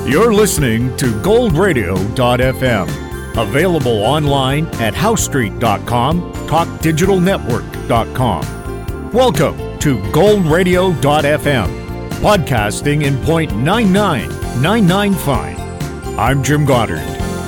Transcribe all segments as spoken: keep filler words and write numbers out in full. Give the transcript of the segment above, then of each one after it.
You're listening to gold radio dot f m. Available online at house street dot com, talk digital network dot com. Welcome to gold radio dot f m, podcasting in point nine nine nine nine five. I'm Jim Goddard.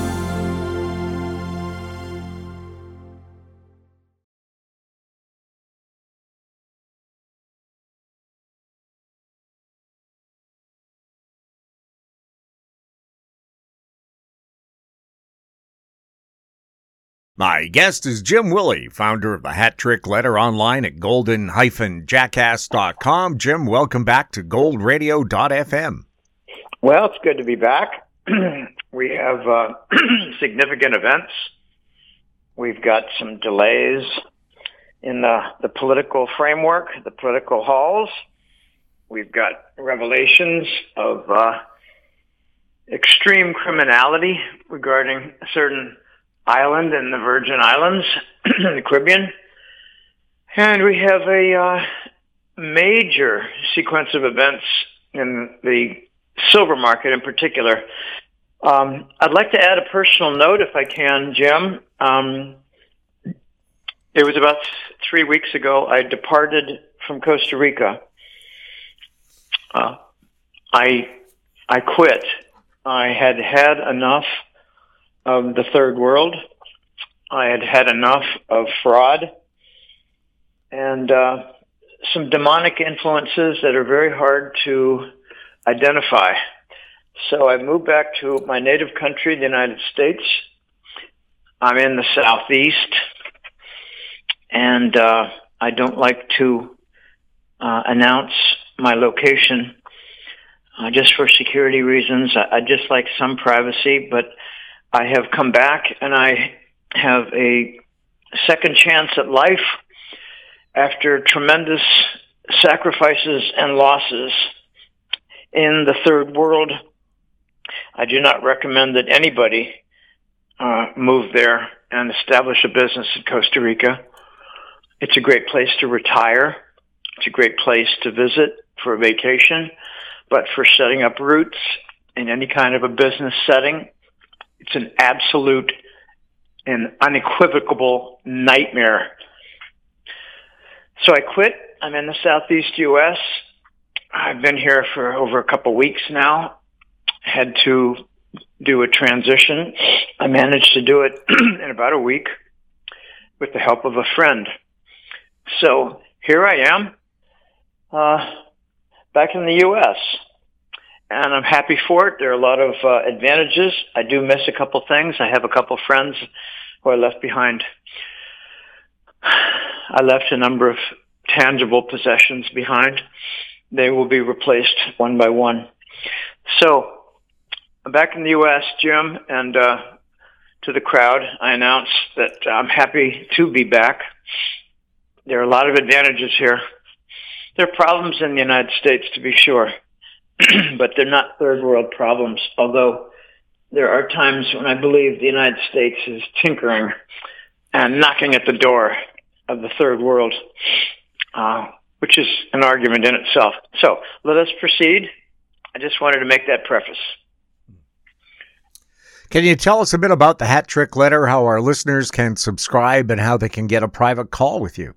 My guest is Jim Willie, founder of the Hat Trick Letter online at golden dash jackass dot com. Jim, welcome back to gold radio dot f m. Well, it's good to be back. We have uh, significant events. We've got some delays in the, the political framework, the political halls. We've got revelations of uh, extreme criminality regarding a certain island in the Virgin Islands in the Caribbean. And we have a uh, major sequence of events in the silver market in particular. Um, I'd like to add a personal note if I can, Jim. Um, it was about three weeks ago I departed from Costa Rica. Uh, I I quit. I had had enough of the third world. I had had enough of fraud and uh, some demonic influences that are very hard to identify. So I moved back to my native country, the United States. I'm in the Southeast, and uh, I don't like to uh, announce my location uh, just for security reasons. I, I just like some privacy, but I have come back and I have a second chance at life after tremendous sacrifices and losses in the third world. I do not recommend that anybody uh, move there and establish a business in Costa Rica. It's a great place to retire. It's a great place to visit for a vacation, but for setting up roots in any kind of a business setting, it's an absolute and unequivocal nightmare. So I quit. I'm in the Southeast U S. I've been here for over a couple weeks now. Had to do a transition. I managed to do it in about a week with the help of a friend. So here I am, uh, back in the U S, and I'm happy for it. There are a lot of uh, advantages. I do miss a couple things. I have a couple friends who I left behind. I left a number of tangible possessions behind. They will be replaced one by one. So I'm back in the U S, Jim, and uh, to the crowd, I announce that I'm happy to be back. There are a lot of advantages here. There are problems in the United States, to be sure, but they're not third world problems, although there are times when I believe the United States is tinkering and knocking at the door of the third world, uh, which is an argument in itself. So let us proceed. I just wanted to make that preface. Can you tell us a bit about the Hat Trick Letter, how our listeners can subscribe and how they can get a private call with you?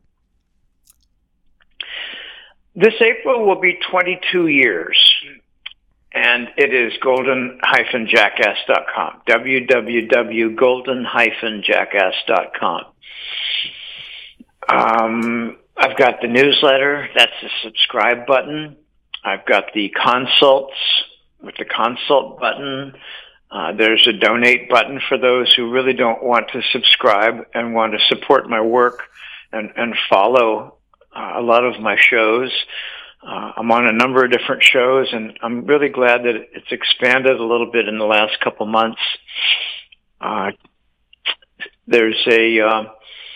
This April will be twenty-two years, and it is golden dash jackass dot com, w w w dot golden dash jackass dot com. Um, I've got the newsletter. That's the subscribe button. I've got the consults with the consult button. Uh, there's a donate button for those who really don't want to subscribe and want to support my work and, and follow uh, a lot of my shows. Uh, I'm on a number of different shows, and I'm really glad that it's expanded a little bit in the last couple months. Uh, there's a, uh,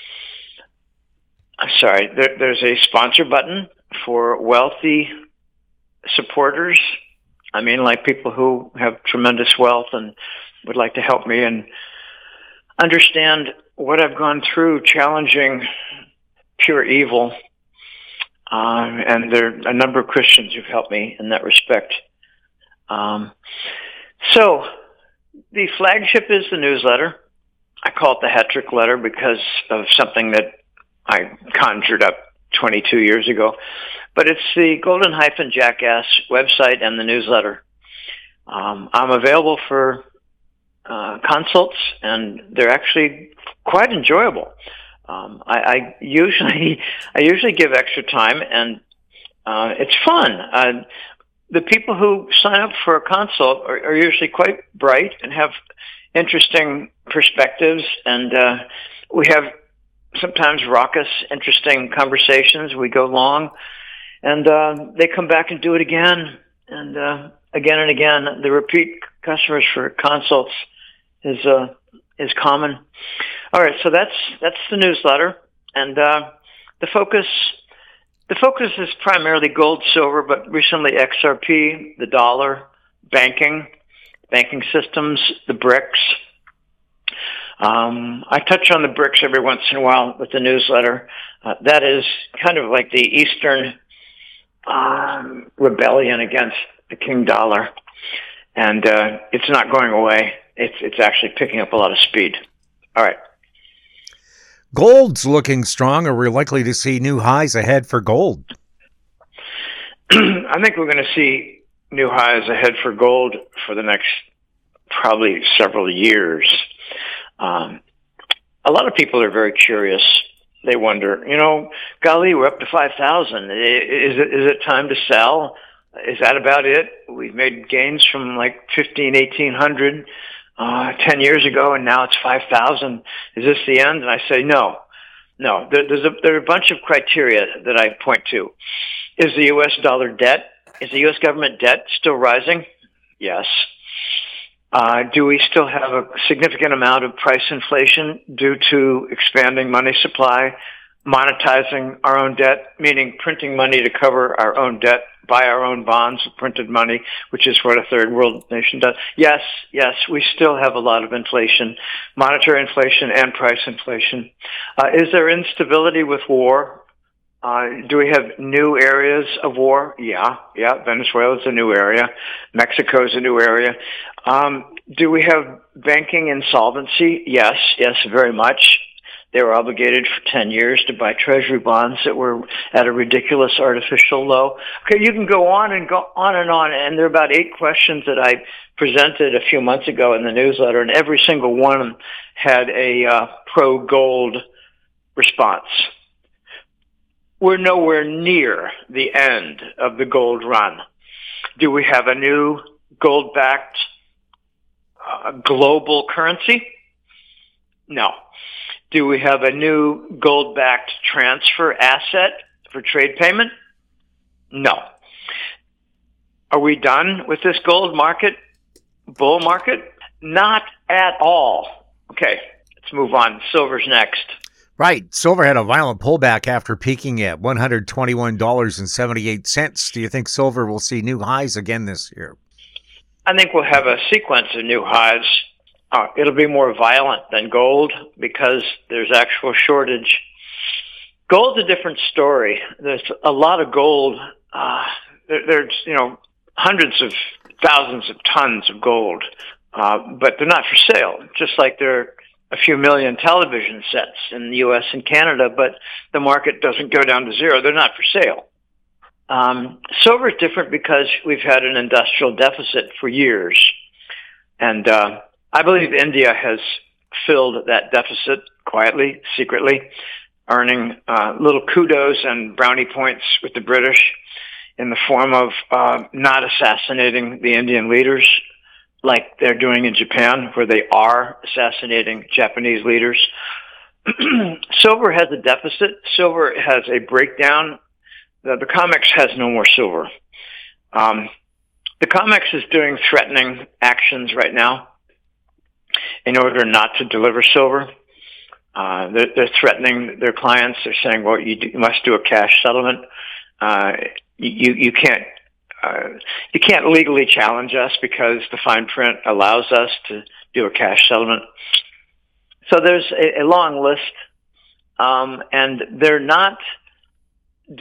sorry, there, there's a sponsor button for wealthy supporters. I mean, like people who have tremendous wealth and would like to help me and understand what I've gone through challenging pure evil. Um, and there are a number of Christians who've helped me in that respect. Um, So the flagship is the newsletter. I call it the hat trick letter because of something that I conjured up twenty-two years ago. But it's the Golden Jackass website and the newsletter. Um, I'm available for uh, consults, and they're actually quite enjoyable. Um, I, I usually I usually give extra time, and uh, it's fun. Uh, the people who sign up for a consult are, are usually quite bright and have interesting perspectives, and uh, we have sometimes raucous, interesting conversations. We go long, and uh, they come back and do it again, and uh, again and again. The repeat customers for consults is uh, is common. All right, so that's that's the newsletter, and uh, the focus the focus is primarily gold, silver, but recently X R P, the dollar, banking, banking systems, the BRICS. Um, I touch on the BRICS every once in a while with the newsletter. Uh, that is kind of like the Eastern um, rebellion against the king dollar, and uh, it's not going away. It's it's actually picking up a lot of speed. All right. Gold's looking strong. Are we likely to see new highs ahead for gold? I think we're going to see new highs ahead for gold for the next probably several years. Um, a lot of people are very curious. They wonder, you know, golly, we're up to five thousand. Is it, is it time to sell? Is that about it? We've made gains from like fifteen, eighteen hundred uh, ten years ago, and now it's five thousand. Is this the end? And I say, no, no. There, there's a, there are a bunch of criteria that I point to. Is the U S dollar debt, is the U S government debt still rising? Yes. Uh, do we still have a significant amount of price inflation due to expanding money supply, monetizing our own debt, meaning printing money to cover our own debt, buy our own bonds with printed money, which is what a third world nation does? Yes, yes, we still have a lot of inflation, monetary inflation and price inflation. Uh, is there instability with war? Uh, do we have new areas of war? Yeah, yeah. Venezuela is a new area. Mexico is a new area. Um, do we have banking insolvency? Yes, yes, very much. They were obligated for ten years to buy treasury bonds that were at a ridiculous artificial low. Okay, you can go on and go on and on, and there are about eight questions that I presented a few months ago in the newsletter, and every single one had a uh, pro-gold response. We're nowhere near the end of the gold run. Do we have a new gold-backed uh, global currency? No. Do we have a new gold-backed transfer asset for trade payment? No. Are we done with this gold market, bull market? Not at all. Okay, let's move on. Silver's next. Right. Silver had a violent pullback after peaking at one hundred twenty-one dollars and seventy-eight cents. Do you think silver will see new highs again this year? I think we'll have a sequence of new highs. Uh, it'll be more violent than gold because there's actual shortage. Gold's a different story. There's a lot of gold. Uh, there, there's, you know, hundreds of thousands of tons of gold, uh, but they're not for sale, just like there are a few million television sets in the U S and Canada, but the market doesn't go down to zero. They're not for sale. Um, silver is different because we've had an industrial deficit for years. And uh, I believe India has filled that deficit quietly, secretly, earning uh, little kudos and brownie points with the British in the form of uh, not assassinating the Indian leaders like they're doing in Japan, where they are assassinating Japanese leaders. Silver has a deficit. Silver has a breakdown. The, the COMEX has no more silver. Um, the COMEX is doing threatening actions right now in order not to deliver silver. Uh, they're, they're threatening their clients. They're saying, well, you, do, you must do a cash settlement. Uh, you, you can't Uh, you can't legally challenge us because the fine print allows us to do a cash settlement. So there's a, a long list, um, and they're not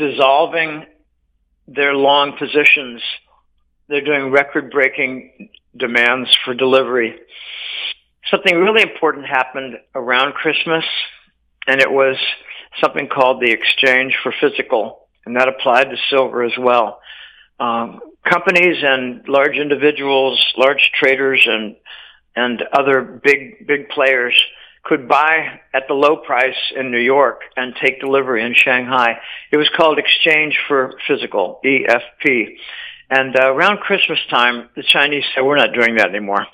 dissolving their long positions. They're doing record-breaking demands for delivery. Something really important happened around Christmas, and it was something called the exchange for physical, and that applied to silver as well. Um, companies and large individuals, large traders, and and other big big players could buy at the low price in New York and take delivery in Shanghai. It was called exchange for physical, E F P. And uh, around Christmas time, the Chinese said, we're not doing that anymore.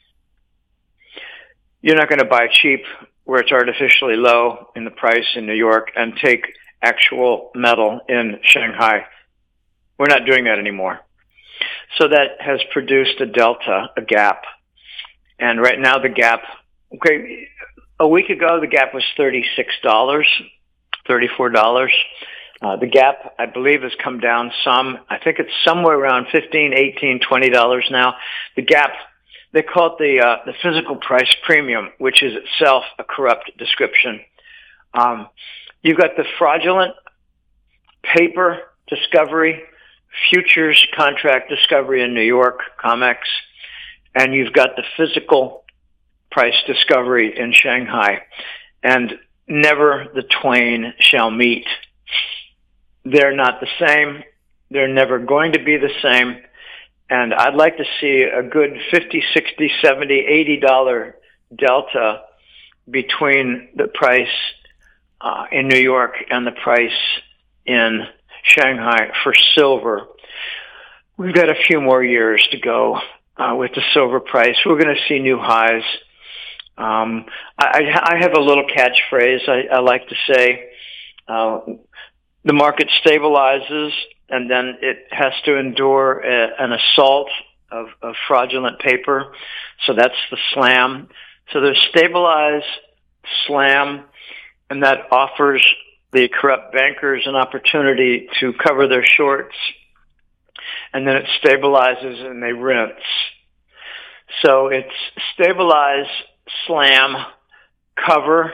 You're not going to buy cheap where it's artificially low in the price in New York and take actual metal in Shanghai. We're not doing that anymore. So that has produced a delta, a gap. And right now the gap, okay, a week ago the gap was thirty-six dollars, thirty-four dollars. Uh, the gap, I believe, has come down some. I think it's somewhere around fifteen, eighteen, twenty dollars now. The gap, they call it the uh, the physical price premium, which is itself a corrupt description. Um, you've got the fraudulent paper discovery, futures contract discovery in New York, COMEX, and you've got the physical price discovery in Shanghai. And never the twain shall meet. They're not the same. They're never going to be the same. And I'd like to see a good fifty, sixty, seventy, eighty dollar delta between the price uh, in New York and the price in Shanghai for silver. We've got a few more years to go uh, with the silver price. We're going to see new highs. Um, I, I have a little catchphrase I, I like to say. Uh, the market stabilizes, and then it has to endure a, an assault of, of fraudulent paper. So that's the slam. So there's stabilize, slam, and that offers the corrupt bankers an opportunity to cover their shorts. And then it stabilizes and they rinse. So it's stabilize, slam, cover,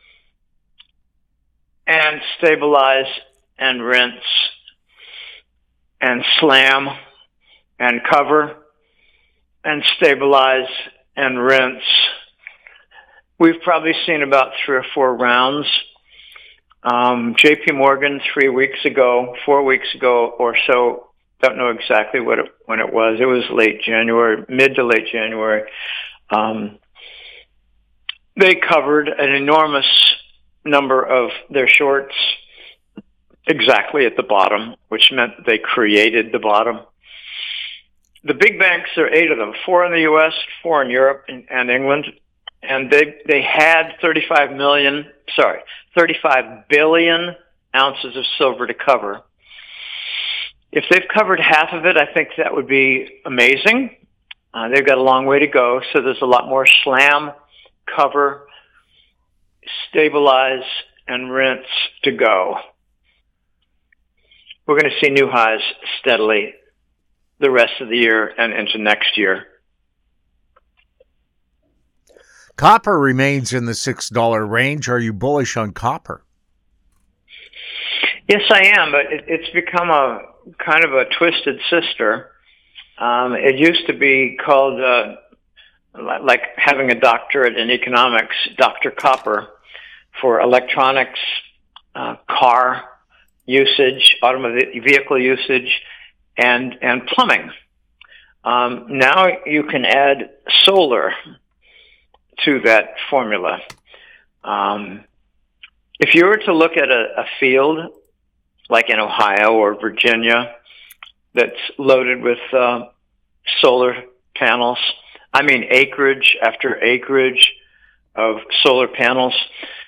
and stabilize and rinse, and slam and cover and stabilize and rinse. We've probably seen about three or four rounds. Um, J P Morgan three weeks ago, four weeks ago or so, don't know exactly what it, when it was. It was late January, mid to late January. Um, they covered an enormous number of their shorts exactly at the bottom, which meant they created the bottom. The big banks, there are eight of them, four in the U S, four in Europe and, and England, and they they had thirty-five million, sorry, thirty-five billion ounces of silver to cover. If they've covered half of it, I think that would be amazing. Uh, they've got a long way to go, so there's a lot more slam, cover, stabilize, and rinse to go. We're going to see new highs steadily the rest of the year and into next year. Copper remains in the six dollar range. Are you bullish on copper? Yes, I am, but it, it's become a kind of a twisted sister. Um, it used to be called, uh, like having a doctorate in economics, Doctor Copper, for electronics, uh, car usage, automobile vehicle usage, and and plumbing. Um, now you can add solar to that formula. Um, if you were to look at a, a field like in Ohio or Virginia that's loaded with uh, solar panels, I mean acreage after acreage of solar panels,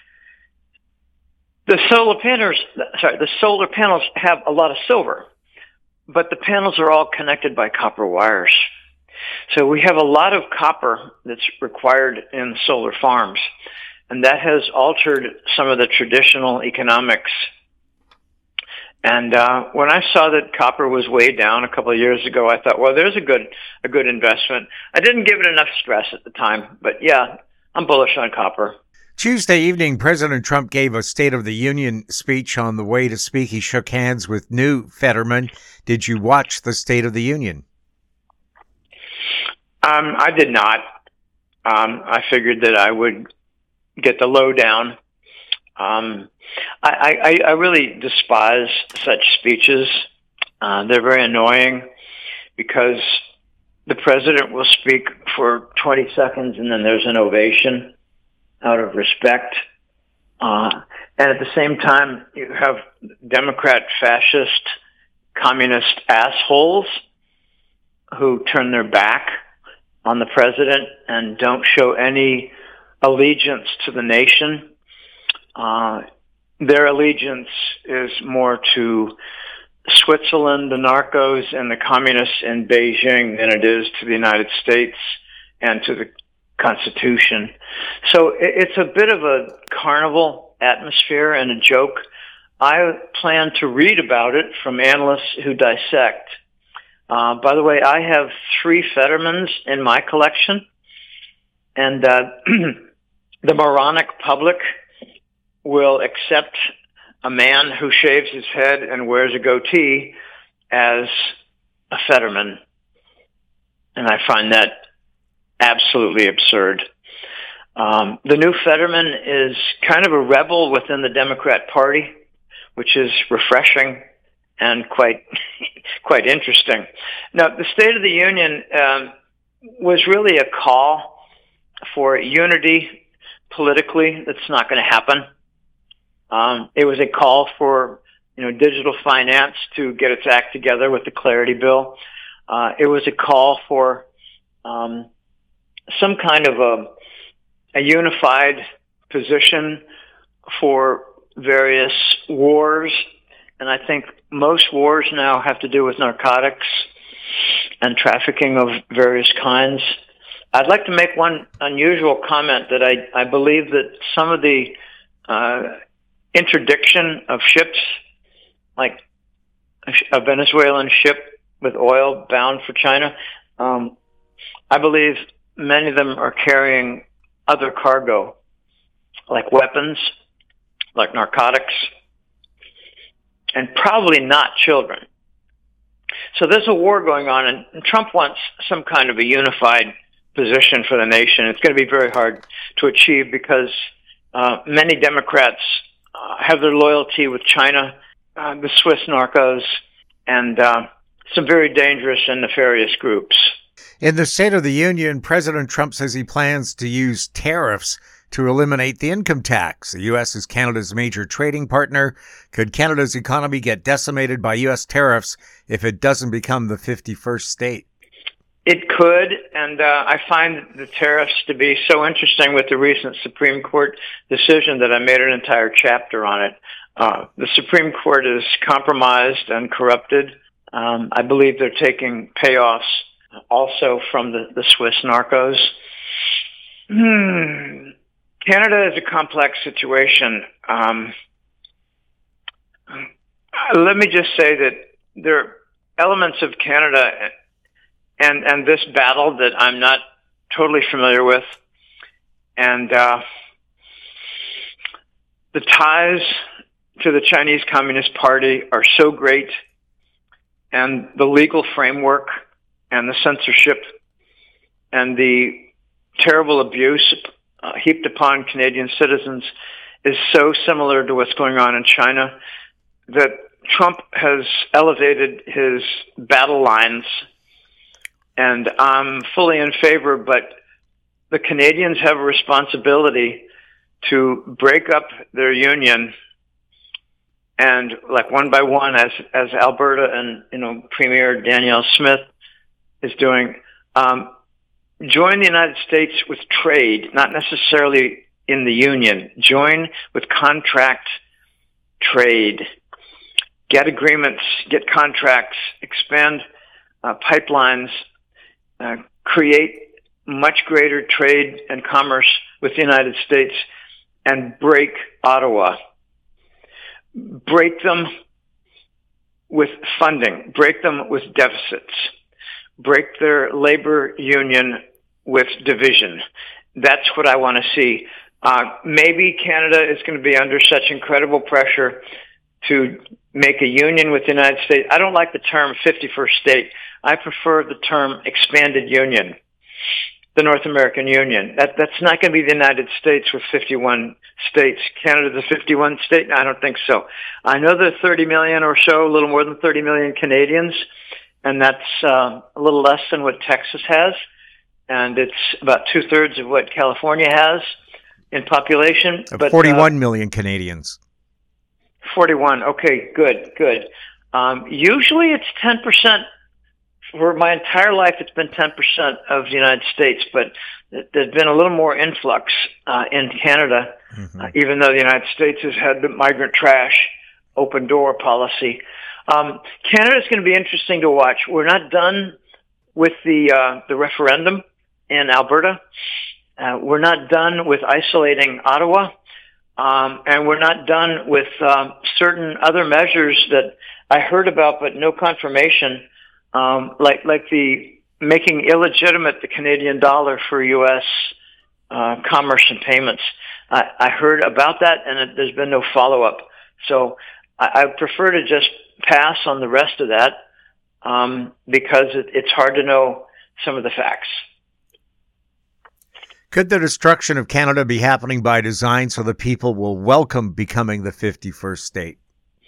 the solar panels, sorry, the solar panels have a lot of silver, but the panels are all connected by copper wires. So we have a lot of copper that's required in solar farms, and that has altered some of the traditional economics. And uh, when I saw that copper was way down a couple of years ago, I thought, well, there's a good a good investment. I didn't give it enough stress at the time, but yeah, I'm bullish on copper. Tuesday evening, President Trump gave a State of the Union speech. On the way to speak, he shook hands with new Fetterman. Did you watch the State of the Union? Um, I did not. Um, I figured that I would get the lowdown. Um, I, I, I really despise such speeches. Uh, they're very annoying because the president will speak for twenty seconds and then there's an ovation out of respect. Uh, and at the same time, you have Democrat, fascist, communist assholes who turn their back on the president and don't show any allegiance to the nation. Uh, their allegiance is more to Switzerland, the narcos, and the communists in Beijing than it is to the United States and to the Constitution. So it's a bit of a carnival atmosphere and a joke. I plan to read about it from analysts who dissect. Uh, by the way, I have three Fettermans in my collection, and uh, the moronic public will accept a man who shaves his head and wears a goatee as a Fetterman. And I find that absolutely absurd. Um, the new Fetterman is kind of a rebel within the Democrat Party, which is refreshing and quite quite interesting. Now, the State of the Union um, was really a call for unity politically. That's not going to happen. Um, it was a call for, you know, digital finance to get its act together with the Clarity Bill. Uh, it was a call for um, some kind of a, a unified position for various wars. And I think most wars now have to do with narcotics and trafficking of various kinds. I'd like to make one unusual comment that I, I believe that some of the uh, interdiction of ships, like a Venezuelan ship with oil bound for China, um, I believe many of them are carrying other cargo, like weapons, like narcotics, and probably not children. So there's a war going on, and Trump wants some kind of a unified position for the nation. It's going to be very hard to achieve because uh, many Democrats uh, have their loyalty with China, uh, the Swiss narcos, and uh, some very dangerous and nefarious groups. In the State of the Union, President Trump says he plans to use tariffs to eliminate the income tax. The U S is Canada's major trading partner. Could Canada's economy get decimated by U S tariffs if it doesn't become the fifty-first state? It could, and uh, I find the tariffs to be so interesting with the recent Supreme Court decision that I made an entire chapter on it. Uh, the Supreme Court is compromised and corrupted. Um, I believe they're taking payoffs also from the, the Swiss narcos. Hmm. Canada is a complex situation. Um, let me just say that there are elements of Canada and, and this battle that I'm not totally familiar with. And uh, the ties to the Chinese Communist Party are so great, and the legal framework and the censorship and the terrible abuse uh, heaped upon Canadian citizens is so similar to what's going on in China that Trump has elevated his battle lines, and I'm fully in favor, but the Canadians have a responsibility to break up their union and, like, one by one, as as Alberta and, you know, Premier Danielle Smith is doing, um, join the United States with trade, not necessarily in the union. Join with contract trade. Get agreements, get contracts, expand uh, pipelines, uh, create much greater trade and commerce with the United States, and break Ottawa. Break them with funding. Break them with deficits. Break their labor union with division. That's what I want to see. Uh, maybe Canada is going to be under such incredible pressure to make a union with the United States. I don't like the term fifty-first state. I prefer the term expanded union. the North American Union. That that's not going to be the United States with fifty-one states. Canada's a fifty-one state? I don't think so. I know there are thirty million or so, a little more than thirty million Canadians, and that's uh, a little less than what Texas has, and it's about two-thirds of what California has in population. But forty-one uh, million Canadians. forty-one. Okay, good, good. Um, usually it's ten percent. For my entire life, it's been ten percent of the United States, but there's been a little more influx uh, in Canada, mm-hmm. uh, even though the United States has had the migrant trash open door policy. Um, Canada's going to be interesting to watch. We're not done with the uh, the referendum in Alberta. Uh, we're not done with isolating Ottawa. Um, and we're not done with um, certain other measures that I heard about, but no confirmation. Um, like like the making illegitimate the Canadian dollar for U S uh, commerce and payments. I, I heard about that, and it, there's been no follow-up. So I, I prefer to just pass on the rest of that um, because it, it's hard to know some of the facts. Could the destruction of Canada be happening by design so the people will welcome becoming the fifty-first state?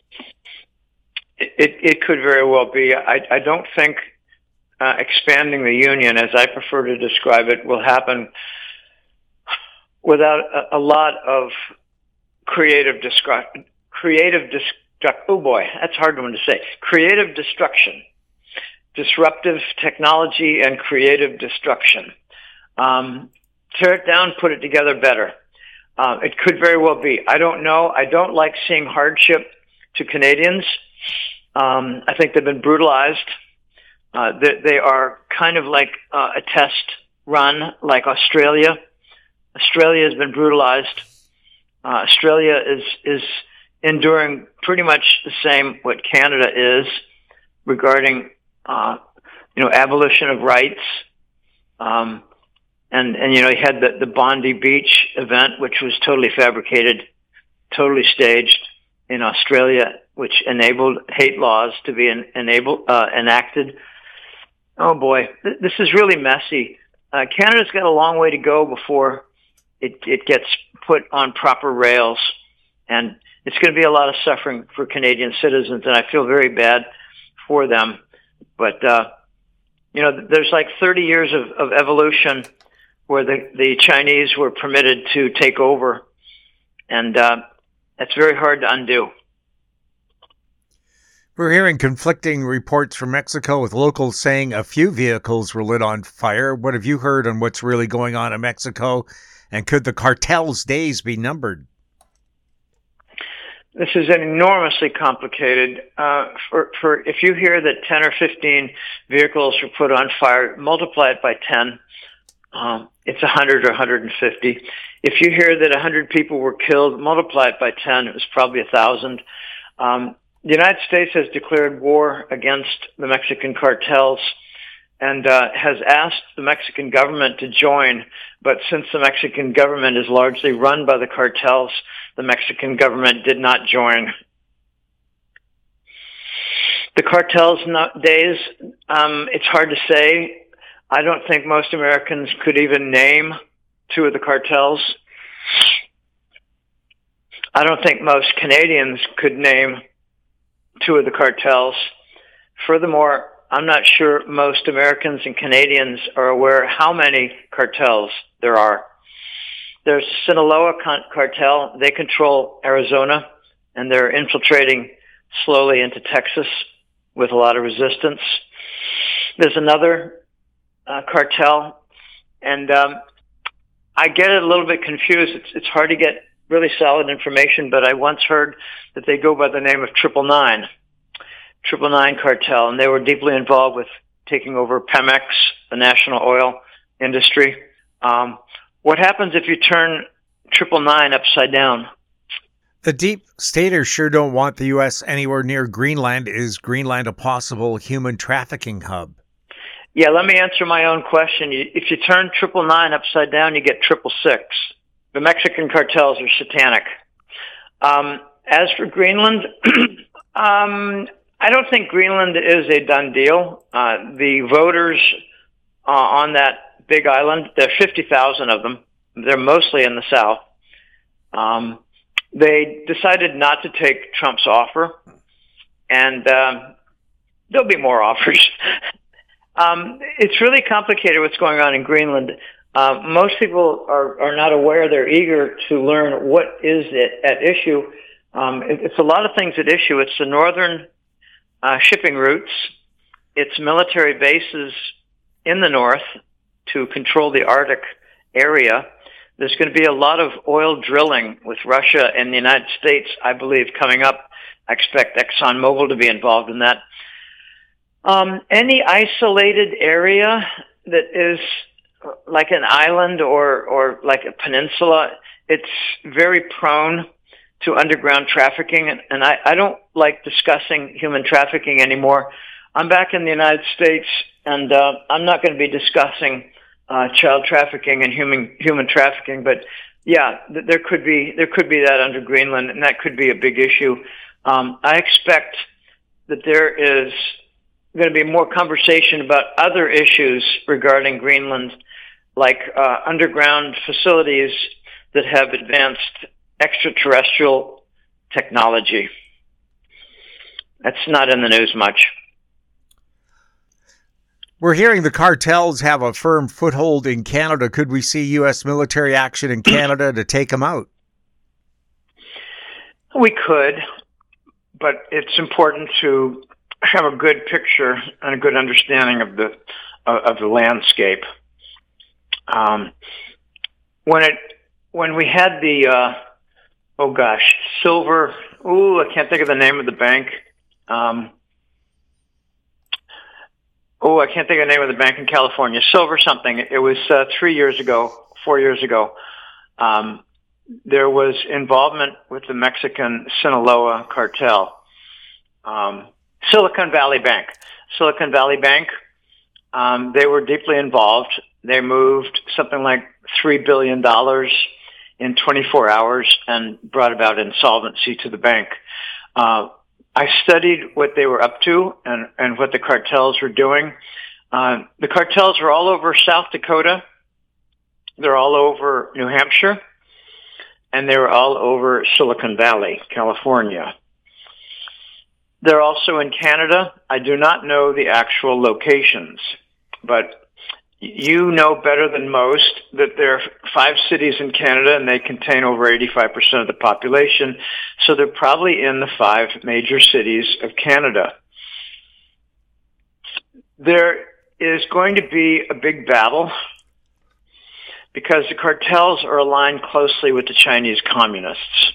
It, it could very well be. I, I don't think uh, expanding the union, as I prefer to describe it, will happen without a, a lot of creative destruction. Creative destruction. Oh boy, that's a hard one to say. Creative destruction, disruptive technology, and creative destruction. Um, tear it down, put it together better. Uh, it could very well be. I don't know. I don't like seeing hardship to Canadians. Um, I think they've been brutalized. Uh, they, they are kind of like uh, a test run, like Australia. Australia has been brutalized. Uh, Australia is is enduring pretty much the same what Canada is regarding, uh, you know, abolition of rights. Um, and and you know, you had the the Bondi Beach event, which was totally fabricated, totally staged in Australia, which enabled hate laws to be en- enabled, uh, enacted. Oh boy, th- this is really messy. Uh, Canada's got a long way to go before it, it gets put on proper rails, and it's going to be a lot of suffering for Canadian citizens, and I feel very bad for them. But, uh, you know, there's like thirty years of, of evolution where the, the Chinese were permitted to take over, and uh, that's very hard to undo. We're hearing conflicting reports from Mexico, with locals saying a few vehicles were lit on fire. What have you heard on what's really going on in Mexico? And could the cartel's days be numbered? This is enormously complicated. Uh, for, for if you hear that ten or fifteen vehicles were put on fire, multiply it by ten. Um, it's one hundred or one hundred fifty. If you hear that one hundred people were killed, multiply it by ten. It was probably one thousand. Um, the United States has declared war against the Mexican cartels and uh, has asked the Mexican government to join. But since the Mexican government is largely run by the cartels, the Mexican government did not join. The cartels nowadays, um, it's hard to say. I don't think most Americans could even name two of the cartels. I don't think most Canadians could name two of the cartels. Furthermore, I'm not sure most Americans and Canadians are aware how many cartels there are. There's Sinaloa cartel. They control Arizona, and they're infiltrating slowly into Texas with a lot of resistance. There's another uh, cartel, and um, I get it a little bit confused. It's, it's hard to get really solid information, but I once heard that they go by the name of Triple Nine, Triple Nine Cartel, and they were deeply involved with taking over Pemex, the national oil industry. Um, what happens if you turn Triple Nine upside down? The deep staters sure don't want the U S anywhere near Greenland. Is Greenland a possible human trafficking hub? Yeah, let me answer my own question. If you turn Triple Nine upside down, you get Triple Six. The Mexican cartels are satanic. Um, as for Greenland, um, I don't think Greenland is a done deal. Uh, the voters uh, on that big island. There are fifty thousand of them. They're mostly in the south. Um, they decided not to take Trump's offer, and um, there'll be more offers. um, it's really complicated what's going on in Greenland. Uh, most people are, are not aware. They're eager to learn what is it at issue. Um, it, it's a lot of things at issue. It's the northern uh, shipping routes. It's military bases in the north to control the Arctic area. There's going to be a lot of oil drilling with Russia and the United States, I believe, coming up. I expect ExxonMobil to be involved in that. Um, any isolated area that is like an island or, or like a peninsula, it's very prone to underground trafficking. And, and I, I don't like discussing human trafficking anymore. I'm back in the United States, and uh, I'm not going to be discussing uh, child trafficking and human human trafficking. But yeah, th- there could be there could be that under Greenland, and that could be a big issue. Um, I expect that there is going to be more conversation about other issues regarding Greenland, like uh, underground facilities that have advanced extraterrestrial technology. That's not in the news much. We're hearing the cartels have a firm foothold in Canada. Could we see U S military action in Canada to take them out? We could, but it's important to have a good picture and a good understanding of the uh, of the landscape. Um, when it when we had the uh, oh gosh, Silver. Ooh, I can't think of the name of the bank. Um, oh, I can't think of the name of the bank in California. Silver something. It was uh, three years ago, four years ago. Um, there was involvement with the Mexican Sinaloa cartel. Um, Silicon Valley Bank. Silicon Valley Bank. Um, they were deeply involved. They moved something like three billion dollars in twenty-four hours and brought about insolvency to the bank. Uh, I studied what they were up to and, and what the cartels were doing. Uh, the cartels are all over South Dakota. They're all over New Hampshire. And they were all over Silicon Valley, California. They're also in Canada. I do not know the actual locations, but you know better than most that there are five cities in Canada and they contain over eighty-five percent of the population. So they're probably in the five major cities of Canada. There is going to be a big battle because the cartels are aligned closely with the Chinese communists.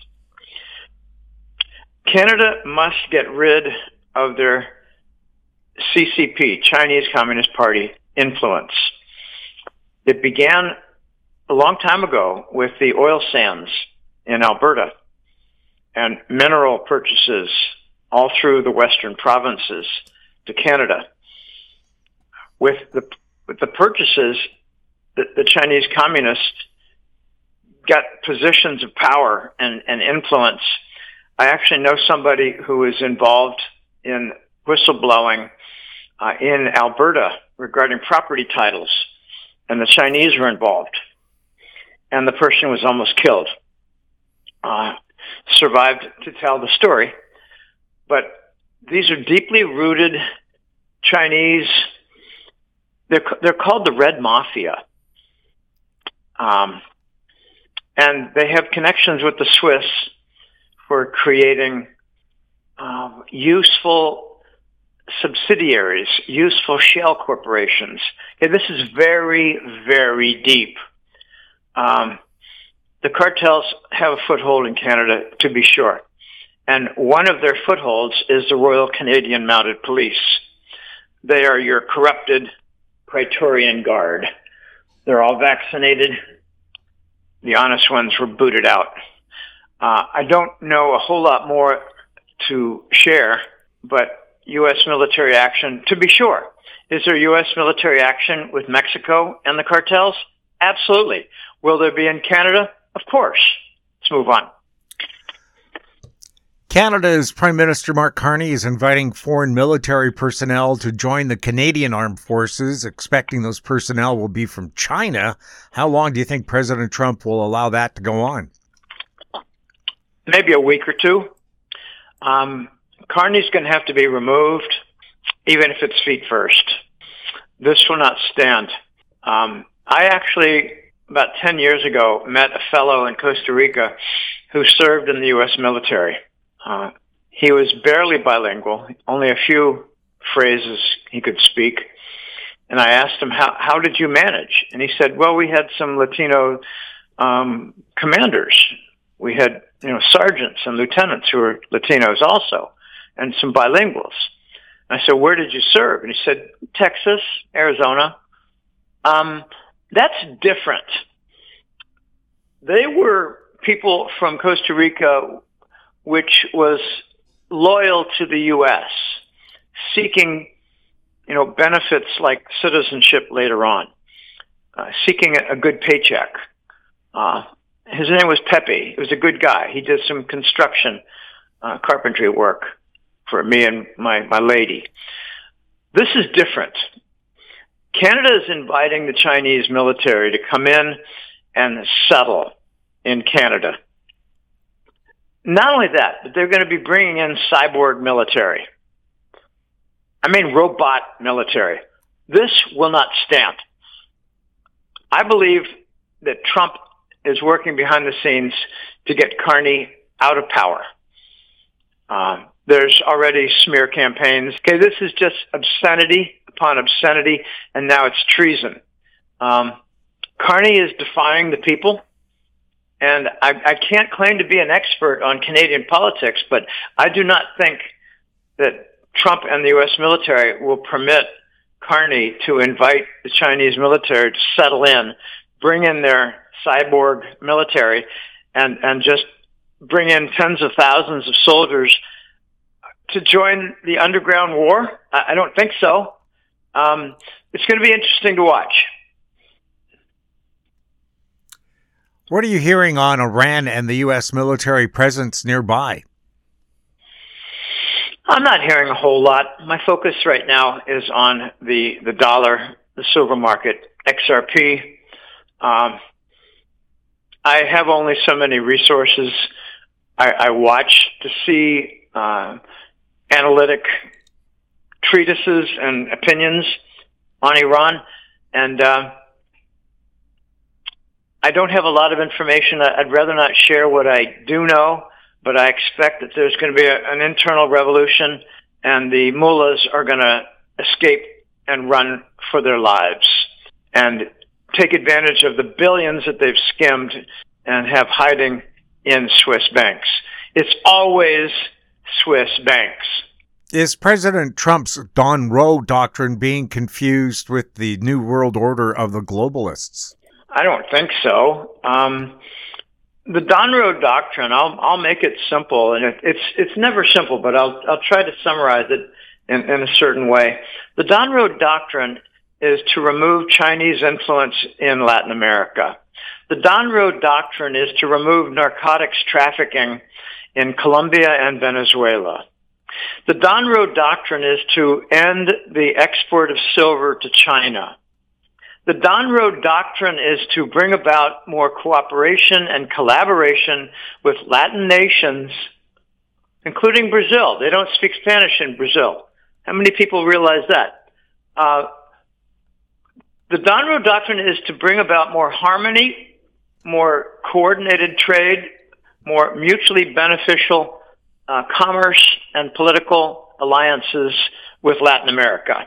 Canada must get rid of their C C P, Chinese Communist Party, influence. It began a long time ago with the oil sands in Alberta and mineral purchases all through the western provinces to Canada. With the, with the purchases, the, the Chinese communists got positions of power and, and influence. I actually know somebody who is involved in whistleblowing uh, in Alberta regarding property titles, and the Chinese were involved, and the person was almost killed. Uh, survived to tell the story, but these are deeply rooted Chinese. They're they're called the Red Mafia, um, and they have connections with the Swiss for creating um, useful subsidiaries, useful shell corporations. Okay, this is very, very deep. Um, the cartels have a foothold in Canada, to be sure. And one of their footholds is the Royal Canadian Mounted Police. They are your corrupted Praetorian Guard. They're all vaccinated. The honest ones were booted out. Uh, I don't know a whole lot more to share, but U S military action, to be sure. Is there U S military action with Mexico and the cartels? Absolutely. Will there be in Canada? Of course. Let's move on. Canada's Prime Minister Mark Carney is inviting foreign military personnel to join the Canadian Armed Forces, expecting those personnel will be from China. How long do you think President Trump will allow that to go on? Maybe a week or two. Um, Carney's going to have to be removed, even if it's feet first. This will not stand. Um, I actually, about ten years ago, met a fellow in Costa Rica who served in the U S military. Uh, he was barely bilingual, only a few phrases he could speak. And I asked him, how, how did you manage? And he said, well, we had some Latino um, commanders. We had, you know, sergeants and lieutenants who were Latinos also, and some bilinguals. I said, where did you serve? And he said, Texas, Arizona. Um, that's different. They were people from Costa Rica, which was loyal to the U S, seeking, you know, benefits like citizenship later on, uh, seeking a, a good paycheck. Uh, his name was Pepe. He was a good guy. He did some construction, uh, carpentry work for me and my, my lady. This is different. Canada is inviting the Chinese military to come in and settle in Canada. Not only that, but they're going to be bringing in cyborg military. I mean, robot military. This will not stand. I believe that Trump is working behind the scenes to get Carney out of power. Uh, there's already smear campaigns. Okay, this is just obscenity upon obscenity, and now it's treason. Um, Carney is defying the people. And I, I can't claim to be an expert on Canadian politics, but I do not think that Trump and the U S military will permit Carney to invite the Chinese military to settle in, bring in their cyborg military, and, and just bring in tens of thousands of soldiers to join the underground war. I, I don't think so. Um, it's going to be interesting to watch. What are you hearing on Iran and the U S military presence nearby? I'm not hearing a whole lot. My focus right now is on the, the dollar, the silver market, X R P. Um, I have only so many resources. I, I watch to see uh, analytic treatises and opinions on Iran, and uh, I don't have a lot of information. I'd rather not share what I do know, but I expect that there's going to be a, an internal revolution, and the mullahs are going to escape and run for their lives and take advantage of the billions that they've skimmed and have hiding in Swiss banks. It's always Swiss banks. Is President Trump's Don Rowe doctrine being confused with the New World Order of the globalists? I don't think so. Um, the Don Rowe doctrine, I'll I'll make it simple, and it, it's it's never simple, but I'll I'll try to summarize it in, in a certain way. The Don Rowe doctrine is to remove Chinese influence in Latin America. The Don Rowe doctrine is to remove narcotics trafficking in Colombia and Venezuela. The Don Rowe doctrine is to end the export of silver to China. The Don Rowe doctrine is to bring about more cooperation and collaboration with Latin nations, including Brazil. They don't speak Spanish in Brazil. How many people realize that? Uh, the Don Rowe doctrine is to bring about more harmony, more coordinated trade, more mutually beneficial uh, commerce and political alliances with Latin America.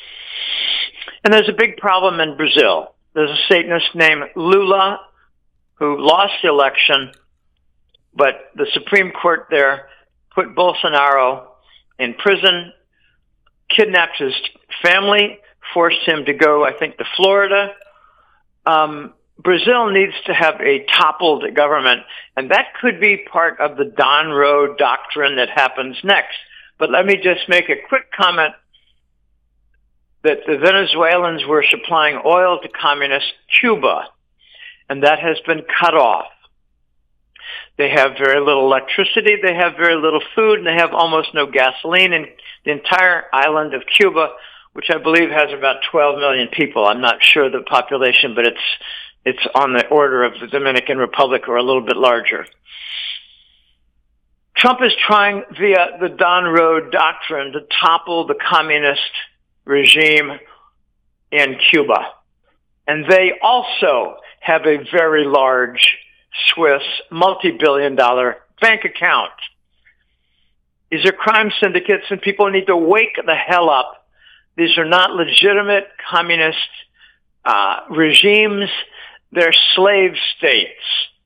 And there's a big problem in Brazil. There's a Satanist named Lula who lost the election, but the Supreme Court there put Bolsonaro in prison, kidnapped his family, forced him to go, I think, to Florida. Um, Brazil needs to have a toppled government, and that could be part of the Don Rowe doctrine that happens next. But let me just make a quick comment that the Venezuelans were supplying oil to communist Cuba, and that has been cut off. They have very little electricity, they have very little food, and they have almost no gasoline. And the entire island of Cuba, which I believe has about twelve million people, I'm not sure the population, but it's it's on the order of the Dominican Republic or a little bit larger. Trump is trying via the Don Road Doctrine to topple the communist regime in Cuba. And they also have a very large Swiss multi-billion dollar bank account. These are crime syndicates, and people need to wake the hell up. These are not legitimate communist uh, regimes. They're slave states.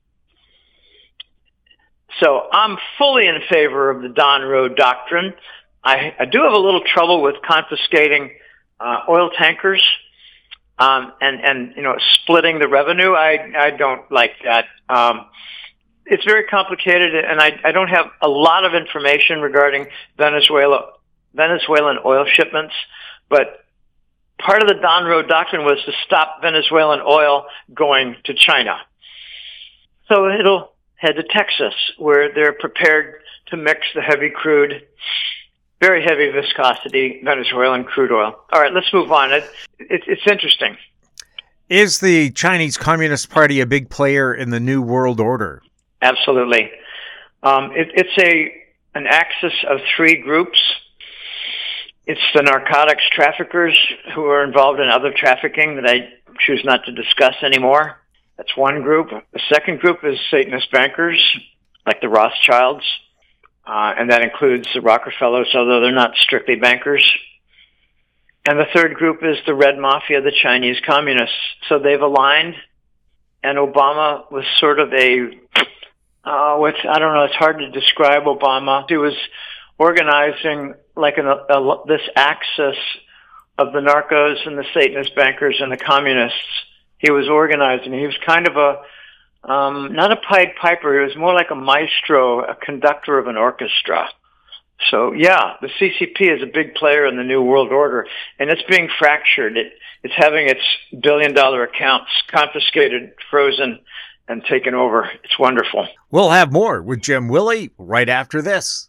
So I'm fully in favor of the Don Road Doctrine. I, I do have a little trouble with confiscating uh, oil tankers um, and, and, you know, splitting the revenue. I, I don't like that. Um, it's very complicated, and I, I don't have a lot of information regarding Venezuela, Venezuelan oil shipments, but part of the Don Road Doctrine was to stop Venezuelan oil going to China. So it'll head to Texas, where they're prepared to mix the heavy crude, very heavy viscosity Venezuelan crude oil. All right, let's move on. It, it, it's interesting. Is the Chinese Communist Party a big player in the New World Order? Absolutely. Um, it, it's a an axis of three groups. It's the narcotics traffickers who are involved in other trafficking that I choose not to discuss anymore. That's one group. The second group is Satanist bankers, like the Rothschilds, uh, and that includes the Rockefellers, although they're not strictly bankers. And the third group is the Red Mafia, the Chinese communists. So they've aligned, and Obama was sort of a, uh, what, I don't know, it's hard to describe Obama. He was organizing like an, a, this axis of the narcos and the Satanist bankers and the communists. He was organizing. He was kind of a, um, not a Pied Piper. He was more like a maestro, a conductor of an orchestra. So, yeah, the C C P is a big player in the New World Order, and it's being fractured. It, it's having its billion-dollar accounts confiscated, frozen, and taken over. It's wonderful. We'll have more with Jim Willey right after this.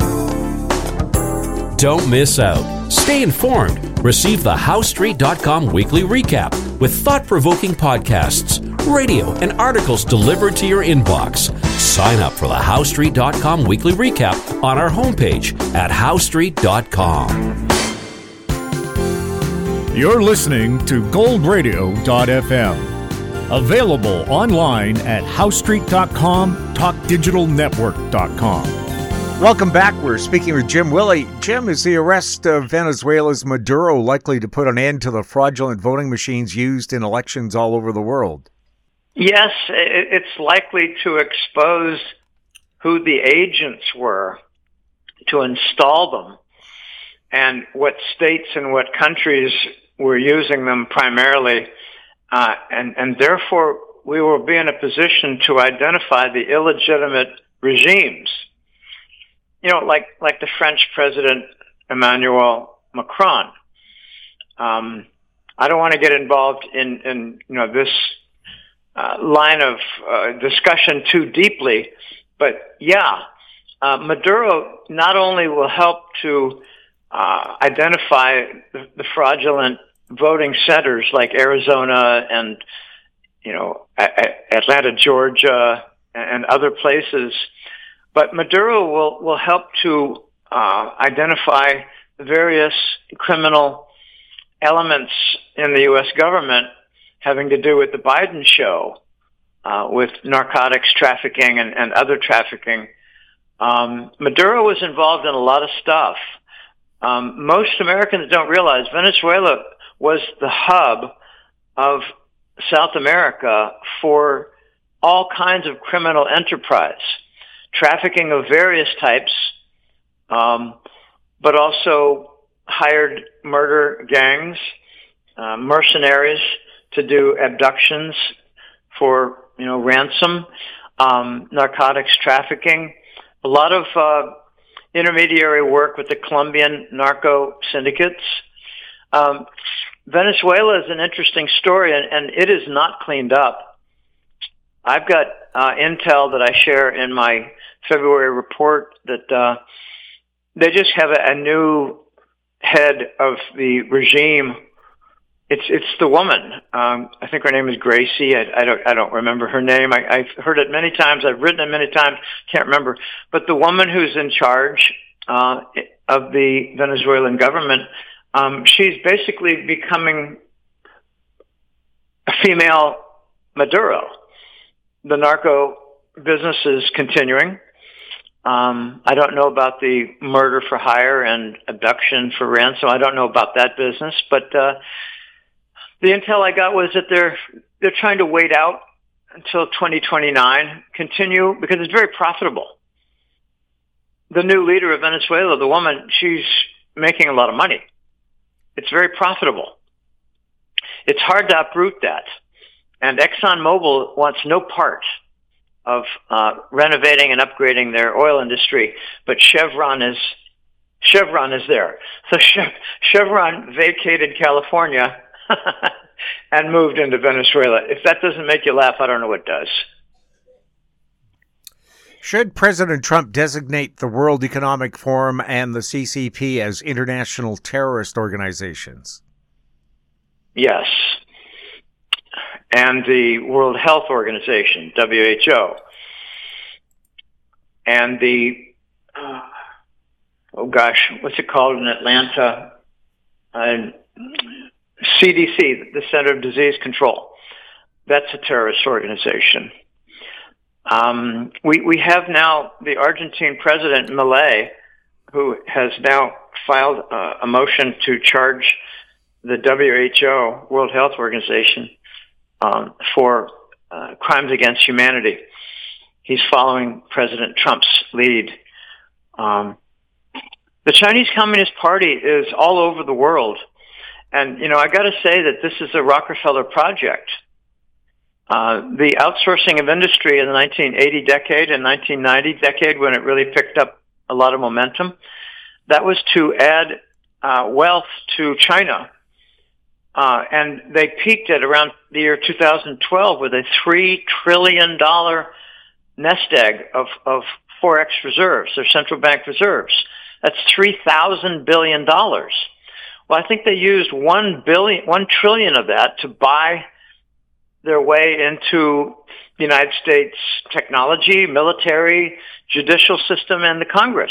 Don't miss out. Stay informed. Receive the How Street dot com weekly recap with thought-provoking podcasts, radio, and articles delivered to your inbox. Sign up for the How Street dot com weekly recap on our homepage at How Street dot com. You're listening to Gold Radio dot f m. Available online at How Street dot com, Talk Digital Network dot com. Welcome back. We're speaking with Jim Willey. Jim, is the arrest of Venezuela's Maduro likely to put an end to the fraudulent voting machines used in elections all over the world? Yes, it's likely to expose who the agents were to install them and what states and what countries were using them primarily. Uh, and, and therefore, we will be in a position to identify the illegitimate regimes. You know, like like the French President Emmanuel Macron. Um, I don't want to get involved in, in you know this uh, line of uh, discussion too deeply, but yeah, uh, Maduro not only will help to uh, identify the, the fraudulent voting centers like Arizona and you know a- Atlanta, Georgia, and other places. But Maduro will, will help to uh, identify various criminal elements in the U S government having to do with the Biden show, uh, with narcotics trafficking and, and other trafficking. Um, Maduro was involved in a lot of stuff. Um, most Americans don't realize Venezuela was the hub of South America for all kinds of criminal enterprise. Trafficking of various types, um, but also hired murder gangs, uh, mercenaries to do abductions for, you know, ransom, um, narcotics trafficking, a lot of uh, intermediary work with the Colombian narco syndicates. Um, Venezuela is an interesting story, and, and it is not cleaned up. I've got uh, intel that I share in my February report that uh, they just have a, a new head of the regime. It's it's the woman. Um, I think her name is Gracie. I, I don't I don't remember her name. I, I've heard it many times. I've written it many times. Can't remember. But the woman who's in charge uh, of the Venezuelan government, um, she's basically becoming a female Maduro. The narco business is continuing. Um, I don't know about the murder for hire and abduction for ransom. I don't know about that business, but uh, the intel I got was that they're they're trying to wait out until twenty twenty-nine, continue, because it's very profitable. The new leader of Venezuela, the woman, she's making a lot of money. It's very profitable. It's hard to uproot that. And ExxonMobil wants no part of uh, renovating and upgrading their oil industry, but Chevron is Chevron is there. So che- Chevron vacated California and moved into Venezuela. If that doesn't make you laugh, I don't know what does. Should President Trump designate the World Economic Forum and the C C P as international terrorist organizations? Yes. And the World Health Organization, W H O, and the, uh, oh gosh, what's it called in Atlanta? Uh, C D C, the Center of Disease Control. That's a terrorist organization. Um, we, we have now the Argentine president, Milei, who has now filed uh, a motion to charge the W H O, World Health Organization, Um, for uh, crimes against humanity. He's following President Trump's lead. Um, the Chinese Communist Party is all over the world. And, you know, I got to say that this is a Rockefeller project. Uh, the outsourcing of industry in the nineteen eighty decade and nineteen ninety decade, when it really picked up a lot of momentum, that was to add uh, wealth to China. Uh, and they peaked at around the year two thousand twelve with a three trillion dollars nest egg of, of Forex reserves, or central bank reserves. That's three thousand billion dollars. Well, I think they used one billion, one trillion of that to buy their way into the United States technology, military, judicial system, and the Congress.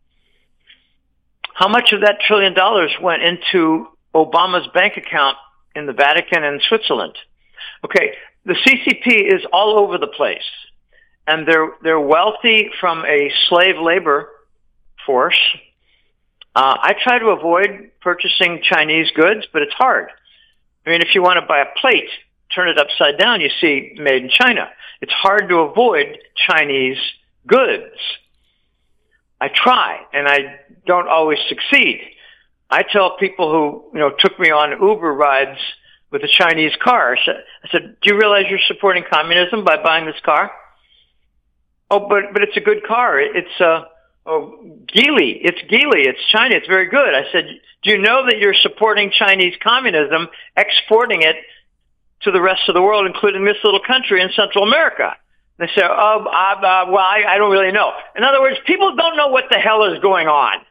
How much of that trillion dollars went into Obama's bank account in the Vatican and Switzerland? Okay, the C C P is all over the place, and they're they're wealthy from a slave labor force. Uh, I try to avoid purchasing Chinese goods, but it's hard. I mean, if you want to buy a plate, turn it upside down, you see made in China. It's hard to avoid Chinese goods. I try, and I don't always succeed. I tell people who, you know, took me on Uber rides with a Chinese car, I said, I said, do you realize you're supporting communism by buying this car? Oh, but but it's a good car. It's uh, oh, Geely. It's Geely. It's China. It's very good. I said, do you know that you're supporting Chinese communism, exporting it to the rest of the world, including this little country in Central America? They say, oh, uh, uh, well, I, I don't really know. In other words, people don't know what the hell is going on.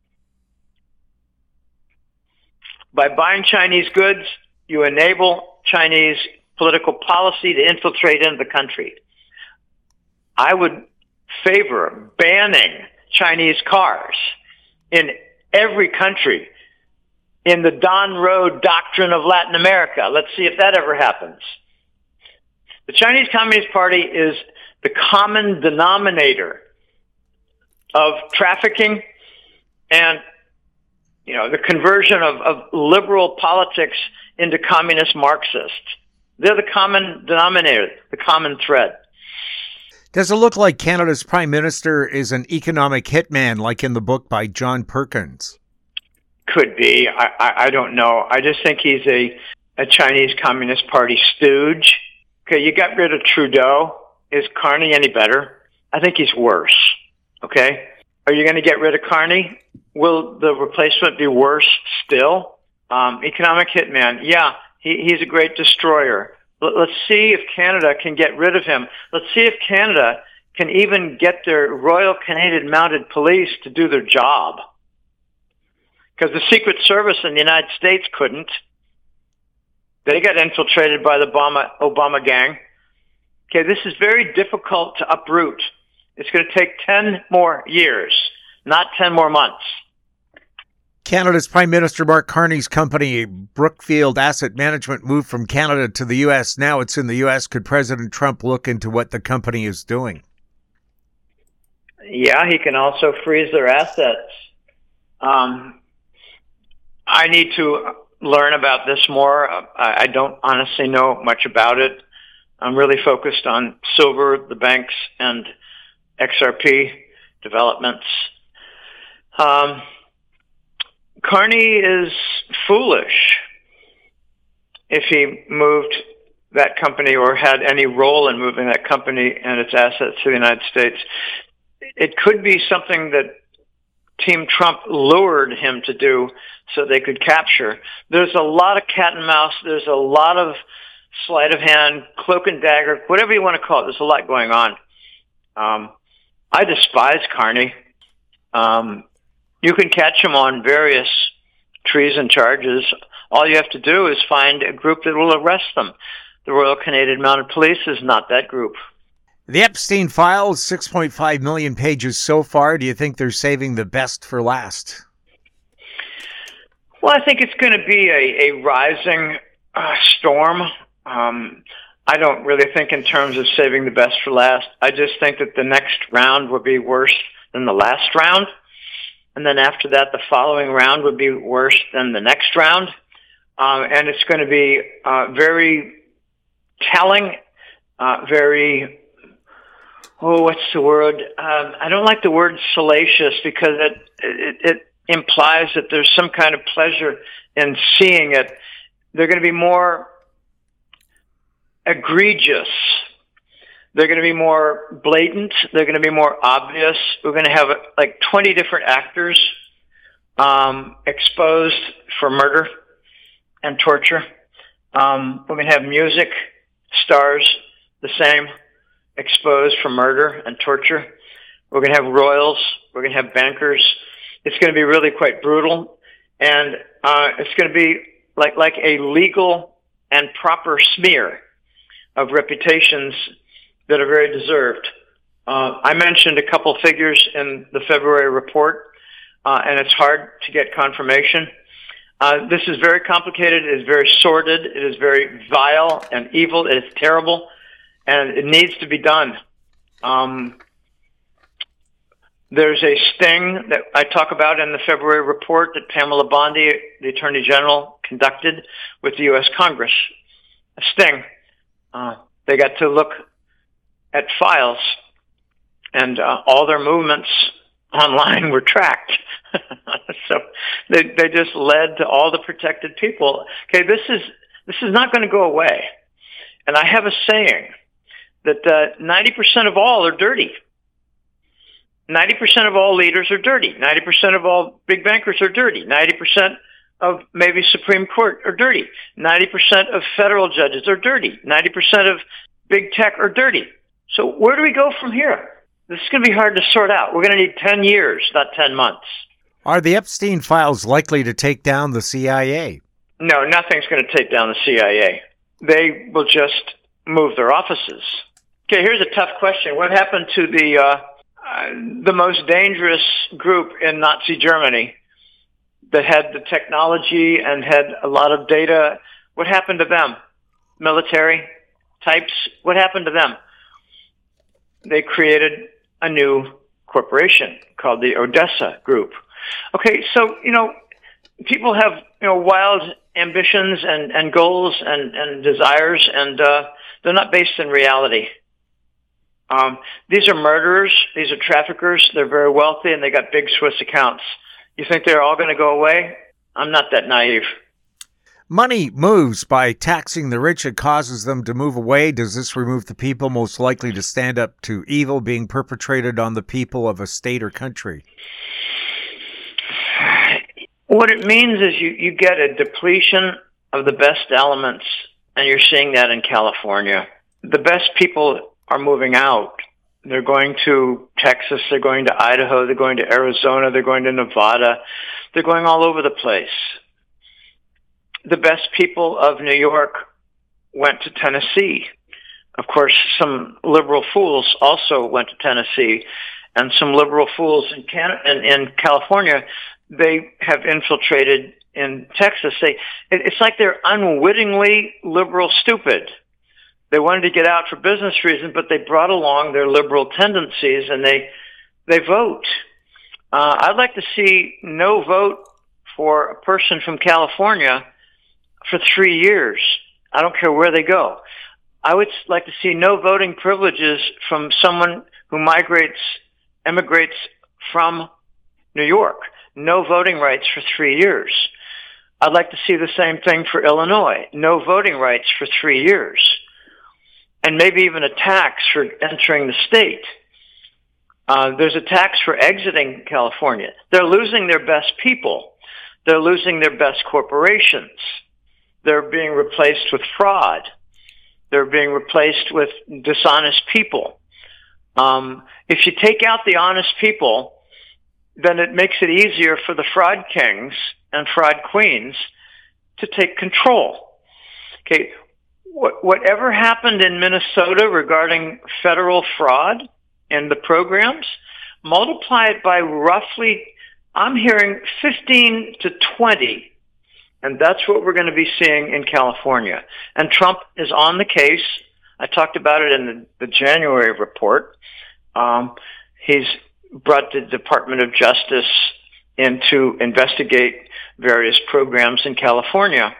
By buying Chinese goods, you enable Chinese political policy to infiltrate into the country. I would favor banning Chinese cars in every country in the Don Road doctrine of Latin America. Let's see if that ever happens. The Chinese Communist Party is the common denominator of trafficking and, you know, the conversion of, of liberal politics into communist Marxist. They're the common denominator, the common thread. Does it look like Canada's Prime Minister is an economic hitman, like in the book by John Perkins? Could be. I, I, I don't know. I just think he's a, a Chinese Communist Party stooge. Okay, you got rid of Trudeau. Is Carney any better? I think he's worse. Okay? Are you going to get rid of Carney? Will the replacement be worse still? Um, economic hitman. Yeah, he, he's a great destroyer. Let's see if Canada can get rid of him. Let's see if Canada can even get their Royal Canadian Mounted Police to do their job. Because the Secret Service in the United States couldn't. They got infiltrated by the Obama, Obama gang. Okay, this is very difficult to uproot. It's going to take ten more years, not ten more months. Canada's Prime Minister Mark Carney's company, Brookfield Asset Management, moved from Canada to the U S. Now it's in the U S. Could President Trump look into what the company is doing? Yeah, he can also freeze their assets. Um, I need to learn about this more. I, I don't honestly know much about it. I'm really focused on silver, the banks, and X R P developments. Um, Carney is foolish if he moved that company or had any role in moving that company and its assets to the United States. It could be something that Team Trump lured him to do so they could capture. There's a lot of cat and mouse. There's a lot of sleight of hand, cloak and dagger, whatever you want to call it. There's a lot going on. Um, I despise Carney. Um, you can catch him on various treason charges. All you have to do is find a group that will arrest them. The Royal Canadian Mounted Police is not that group. The Epstein Files, six point five million pages so far. Do you think they're saving the best for last? Well, I think it's going to be a, a rising uh, storm. Um, I don't really think in terms of saving the best for last. I just think that the next round will be worse than the last round. And then after that, the following round would be worse than the next round. Um, and it's going to be uh, very telling, uh, very, oh, what's the word? Um, I don't like the word salacious because it, it, it implies that there's some kind of pleasure in seeing it. They're going to be more egregious. They're going to be more blatant. They're going to be more obvious. We're going to have like twenty different actors um, exposed for murder and torture. Um, we're going to have music stars, the same, exposed for murder and torture. We're going to have royals. We're going to have bankers. It's going to be really quite brutal. And uh, it's going to be like like a legal and proper smear of reputations that are very deserved. Uh, I mentioned a couple figures in the February report, uh, and it's hard to get confirmation. Uh, this is very complicated. It is very sordid. It is very vile and evil. It is terrible, and it needs to be done. Um, there's a sting that I talk about in the February report that Pamela Bondi, the Attorney General, conducted with the U S Congress. A sting. Uh, they got to look at files, and uh, all their movements online were tracked. So they they just led to all the protected people. Okay, this is this is not going to go away. And I have a saying that uh, ninety percent of all are dirty. ninety percent of all leaders are dirty. ninety percent of all big bankers are dirty. ninety percent of maybe Supreme Court are dirty. ninety percent of federal judges are dirty. ninety percent of big tech are dirty. So where do we go from here? This is going to be hard to sort out. We're going to need ten years, not ten months. Are the Epstein Files likely to take down the C I A? No, nothing's going to take down the C I A. They will just move their offices. Okay, here's a tough question. What happened to the uh, uh, the most dangerous group in Nazi Germany that had the technology and had a lot of data? What happened to them? Military types? What happened to them? They created a new corporation called the Odessa Group. Okay, so, you know, people have, you know, wild ambitions and, and goals and, and desires, and uh, they're not based in reality. Um, these are murderers. These are traffickers. They're very wealthy, and they got big Swiss accounts. You think they're all going to go away? I'm not that naive. Money moves by taxing the rich. It causes them to move away. Does this remove the people most likely to stand up to evil being perpetrated on the people of a state or country? What it means is you, you get a depletion of the best elements and you're seeing that in California. The best people are moving out. They're going to Texas, they're going to Idaho, they're going to Arizona, they're going to Nevada. They're going all over the place. The best people of New York went to Tennessee. Of course, some liberal fools also went to Tennessee, and some liberal fools in, Can- in, in California, they have infiltrated in Texas. They, it, it's like they're unwittingly liberal stupid. They wanted to get out for business reasons, but they brought along their liberal tendencies, and they they vote. Uh, I'd like to see no vote for a person from California for three years. I don't care where they go. I would like to see no voting privileges from someone who migrates, emigrates from New York. No voting rights for three years. I'd like to see the same thing for Illinois. No voting rights for three years. And maybe even a tax for entering the state. Uh, there's a tax for exiting California. They're losing their best people. They're losing their best corporations. They're being replaced with fraud. They're being replaced with dishonest people. Um, if you take out the honest people, then it makes it easier for the fraud kings and fraud queens to take control. Okay, what, whatever happened in Minnesota regarding federal fraud and the programs, multiply it by roughly, I'm hearing fifteen to twenty. And that's what we're going to be seeing in California. And Trump is on the case. I talked about it in the, the January report. Um, he's brought the Department of Justice in to investigate various programs in California.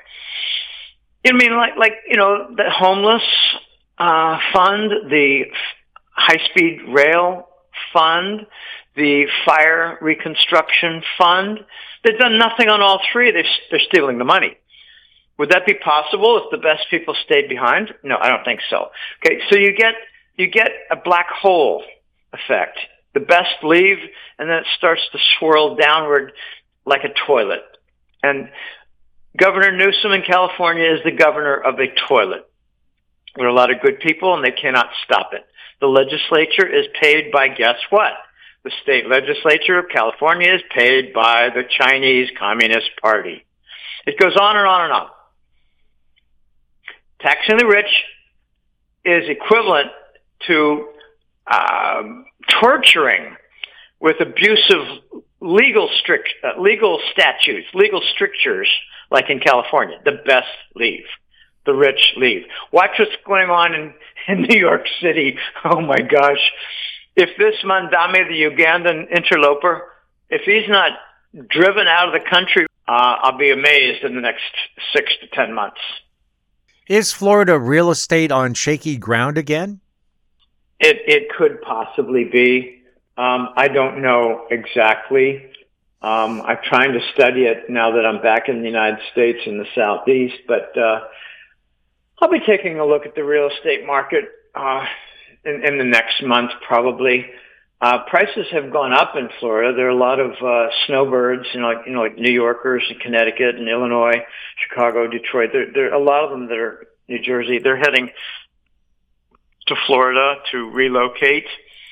I mean, like, like you know, the homeless uh, fund, the high-speed rail fund, the fire reconstruction fund. They've done nothing on all three. They're, they're stealing the money. Would that be possible if the best people stayed behind? No, I don't think so. Okay, so you get you get a black hole effect. The best leave, and then it starts to swirl downward like a toilet. And Governor Newsom in California is the governor of a toilet. There are a lot of good people, and they cannot stop it. The legislature is paid by, guess what? The state legislature of California is paid by the Chinese Communist Party. It goes on and on and on. Taxing the rich is equivalent to um, torturing with abusive legal strict, uh, legal statutes, legal strictures, like in California. The best leave. The rich leave. Watch what's going on in, in New York City. Oh, my gosh. If this Mandami, the Ugandan interloper, if he's not driven out of the country, uh, I'll be amazed in the next six to ten months. Is Florida real estate on shaky ground again? It it could possibly be. Um, I don't know exactly. Um, I'm trying to study it now that I'm back in the United States in the Southeast, but uh, I'll be taking a look at the real estate market uh, in, in the next month, probably. Uh, prices have gone up in Florida. There are a lot of uh, snowbirds, you know, like, you know, like New Yorkers in Connecticut and Illinois, Chicago, Detroit. There, there are a lot of them that are New Jersey. They're heading to Florida to relocate.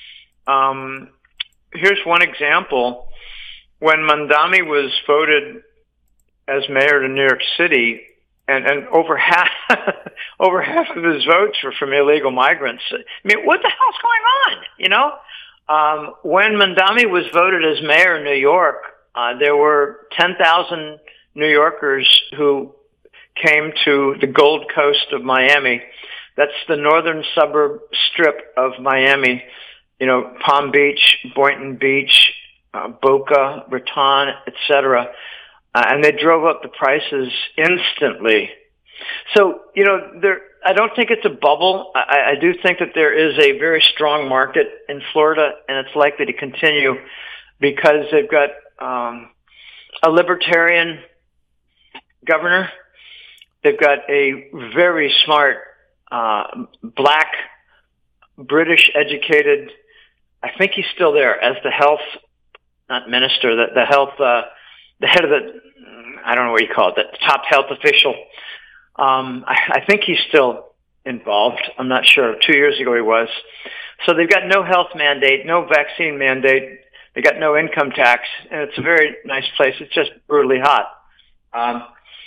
Um, here's one example. When Mandami was voted as mayor of New York City, and, and over half over half of his votes were from illegal migrants. I mean, what the hell's going on? You know, um, when Mandami was voted as mayor of New York, uh, there were ten thousand New Yorkers who came to the Gold Coast of Miami. That's the northern suburb strip of Miami. You know, Palm Beach, Boynton Beach, uh, Boca Raton, et cetera. Uh, and they drove up the prices instantly. So, you know, there, I don't think it's a bubble. I, I do think that there is a very strong market in Florida, and it's likely to continue because they've got um, a libertarian governor. They've got a very smart, uh, black, British educated, I think he's still there as the health, not minister, the, the health, uh, the head of the, I don't know what you call it, the top health official. Um, I, I think he's still involved. I'm not sure. Two years ago he was. So they've got no health mandate, no vaccine mandate. They got no income tax, and it's a very nice place. It's just brutally hot. Um,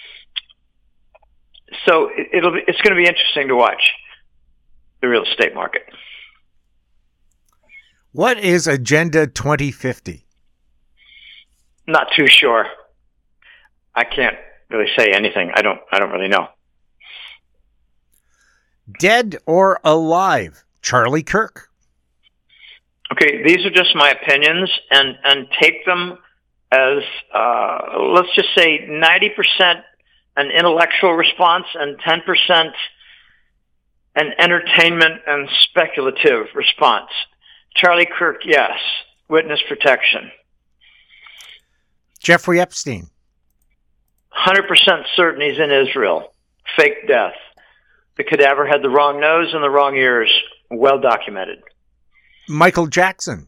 so it, it'll be, it's going to be interesting to watch the real estate market. What is Agenda twenty fifty? Not too sure. I can't really say anything. I don't. I don't really know. Dead or alive, Charlie Kirk? Okay, these are just my opinions, and and take them as uh, let's just say ninety percent an intellectual response and ten percent an entertainment and speculative response. Charlie Kirk, yes. Witness protection. Jeffrey Epstein? one hundred percent certain he's in Israel. Fake death. The cadaver had the wrong nose and the wrong ears. Well documented. Michael Jackson?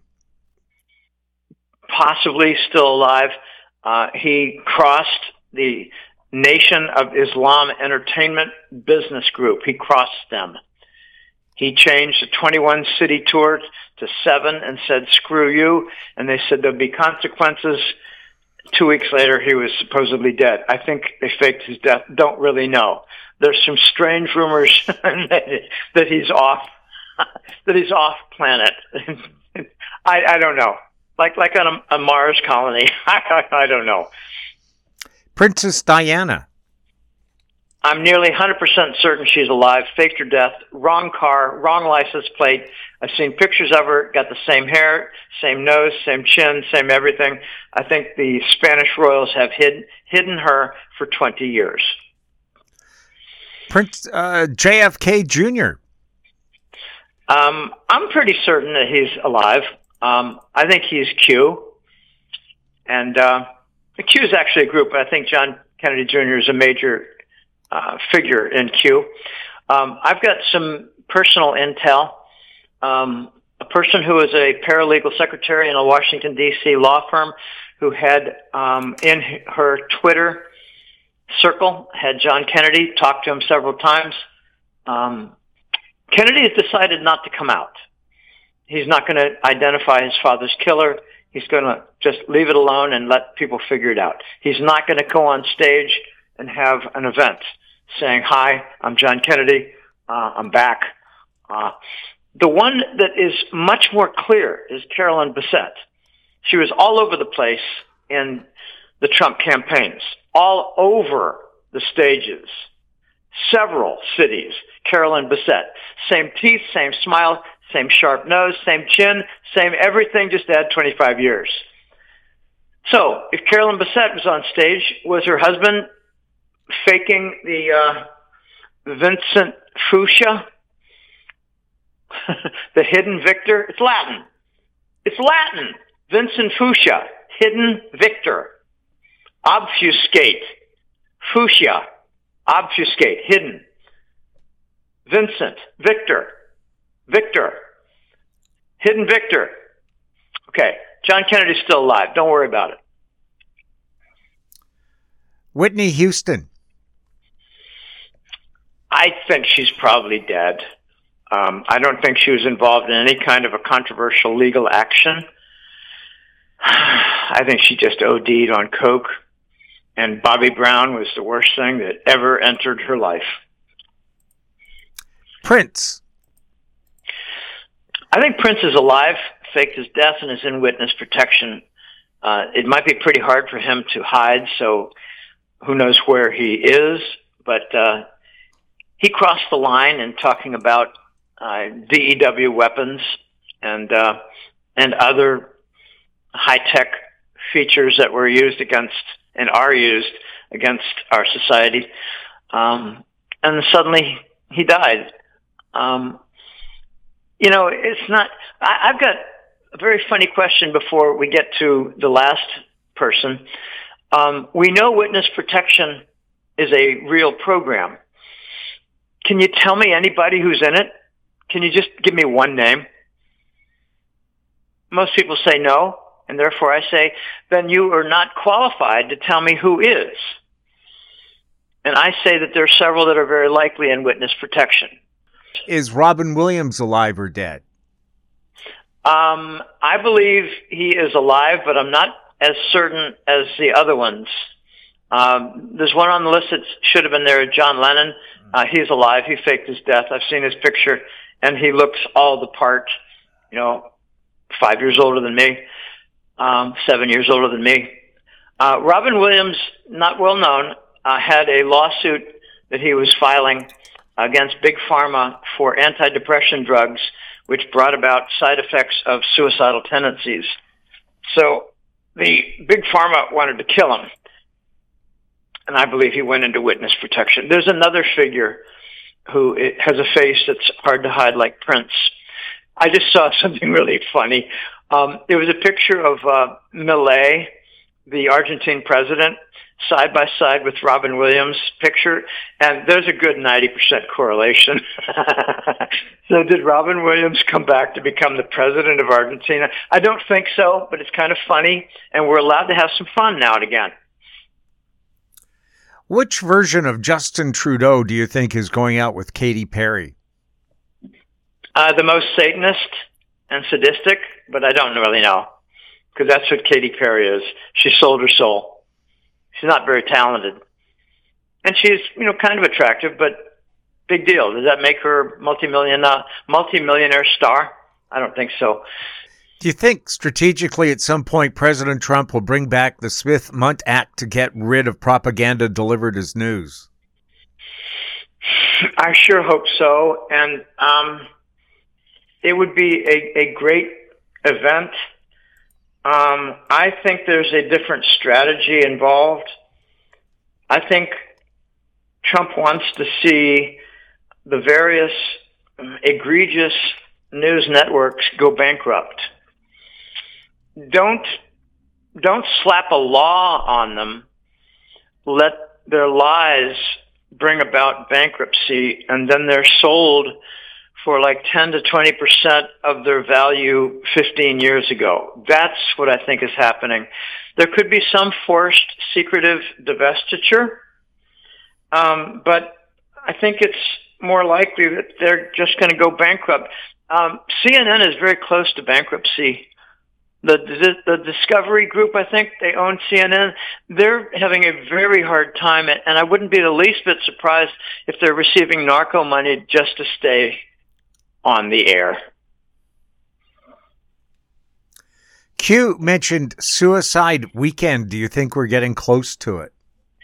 Possibly still alive. Uh, he crossed the Nation of Islam Entertainment Business Group. He crossed them. He changed a twenty-one city tour to seven and said, screw you. And they said there'll be consequences. Two weeks later, he was supposedly dead. I think they faked his death. Don't really know. There's some strange rumors that he's off, that he's off planet. I, I don't know. Like like on a, a Mars colony. I, I, I don't know. Princess Diana? I'm nearly one hundred percent certain she's alive. Faked her death. Wrong car, wrong license plate. I've seen pictures of her. Got the same hair, same nose, same chin, same everything. I think the Spanish royals have hid, hidden her for twenty years. Prince uh, J F K Junior? Um, I'm pretty certain that he's alive. Um, I think he's Q. And uh, Q is actually a group, but I think John Kennedy Junior is a major uh, figure in Q. Um, I've got some personal intel. Um, a person who was a paralegal secretary in a Washington, D C law firm who had um, in her Twitter circle, had John Kennedy, talked to him several times. Um, Kennedy has decided not to come out. He's not going to identify his father's killer. He's going to just leave it alone and let people figure it out. He's not going to go on stage and have an event saying, hi, I'm John Kennedy, uh, I'm back. Uh, the one that is much more clear is Carolyn Bessette. She was all over the place in the Trump campaigns, all over the stages, several cities. Carolyn Bessette. Same teeth, same smile, same sharp nose, same chin, same everything, just add twenty-five years. So, if Carolyn Bessette was on stage, was her husband faking the uh, Vincent Fuchsia, the hidden victor? It's Latin. It's Latin. Vincent Fuchsia, hidden victor. Obfuscate. Fuchsia, obfuscate, hidden. Vincent, Victor, Victor, hidden Victor. Okay, John Kennedy's still alive. Don't worry about it. Whitney Houston? I think she's probably dead. Um, I don't think she was involved in any kind of a controversial legal action. I think she just O D'd on coke, and Bobby Brown was the worst thing that ever entered her life. Prince? I think Prince is alive, faked his death, and is in witness protection. Uh, it might be pretty hard for him to hide, so who knows where he is, but uh, he crossed the line in talking about uh, D E W weapons and uh, and other high-tech features that were used against and are used against our society. Um, and suddenly he died. Um, you know, it's not, I, I've got a very funny question before we get to the last person. Um, we know witness protection is a real program. Can you tell me anybody who's in it? Can you just give me one name? Most people say no, and therefore I say, then you are not qualified to tell me who is. And I say that there are several that are very likely in witness protection. Is Robin Williams alive or dead? Um, I believe he is alive, but I'm not as certain as the other ones. Um, there's one on the list that should have been there, John Lennon. Uh, he's alive. He faked his death. I've seen his picture, and he looks all the part, you know, five years older than me, um, seven years older than me. Uh, Robin Williams, not well known, uh, had a lawsuit that he was filing against Big Pharma for antidepressant drugs, which brought about side effects of suicidal tendencies. So the Big Pharma wanted to kill him, and I believe he went into witness protection. There's another figure who has a face that's hard to hide, like Prince. I just saw something really funny. Um, there was a picture of uh, Milei, the Argentine president, side by side with Robin Williams' picture, and there's a good ninety percent correlation. So did Robin Williams come back to become the president of Argentina? I don't think so, but it's kind of funny, and we're allowed to have some fun now and again. Which version of Justin Trudeau do you think is going out with Katy Perry? Uh, the most Satanist and sadistic, but I don't really know, because that's what Katy Perry is. She sold her soul. She's not very talented. And she's, you know, kind of attractive, but big deal. Does that make her multi-million, uh, multi-millionaire star? I don't think so. Do you think strategically at some point President Trump will bring back the Smith-Mundt Act to get rid of propaganda delivered as news? I sure hope so. And um, it would be a, a great event. Um, I think there's a different strategy involved. I think Trump wants to see the various egregious news networks go bankrupt. Don't don't slap a law on them. Let their lies bring about bankruptcy, and then they're sold for like ten to twenty percent of their value fifteen years ago. That's what I think is happening. There could be some forced secretive divestiture, um, but I think it's more likely that they're just going to go bankrupt. Um, C N N is very close to bankruptcy. The, the the Discovery Group, I think, they own C N N. They're having a very hard time, and I wouldn't be the least bit surprised if they're receiving narco money just to stay on the air. Q mentioned Suicide Weekend. Do you think we're getting close to it?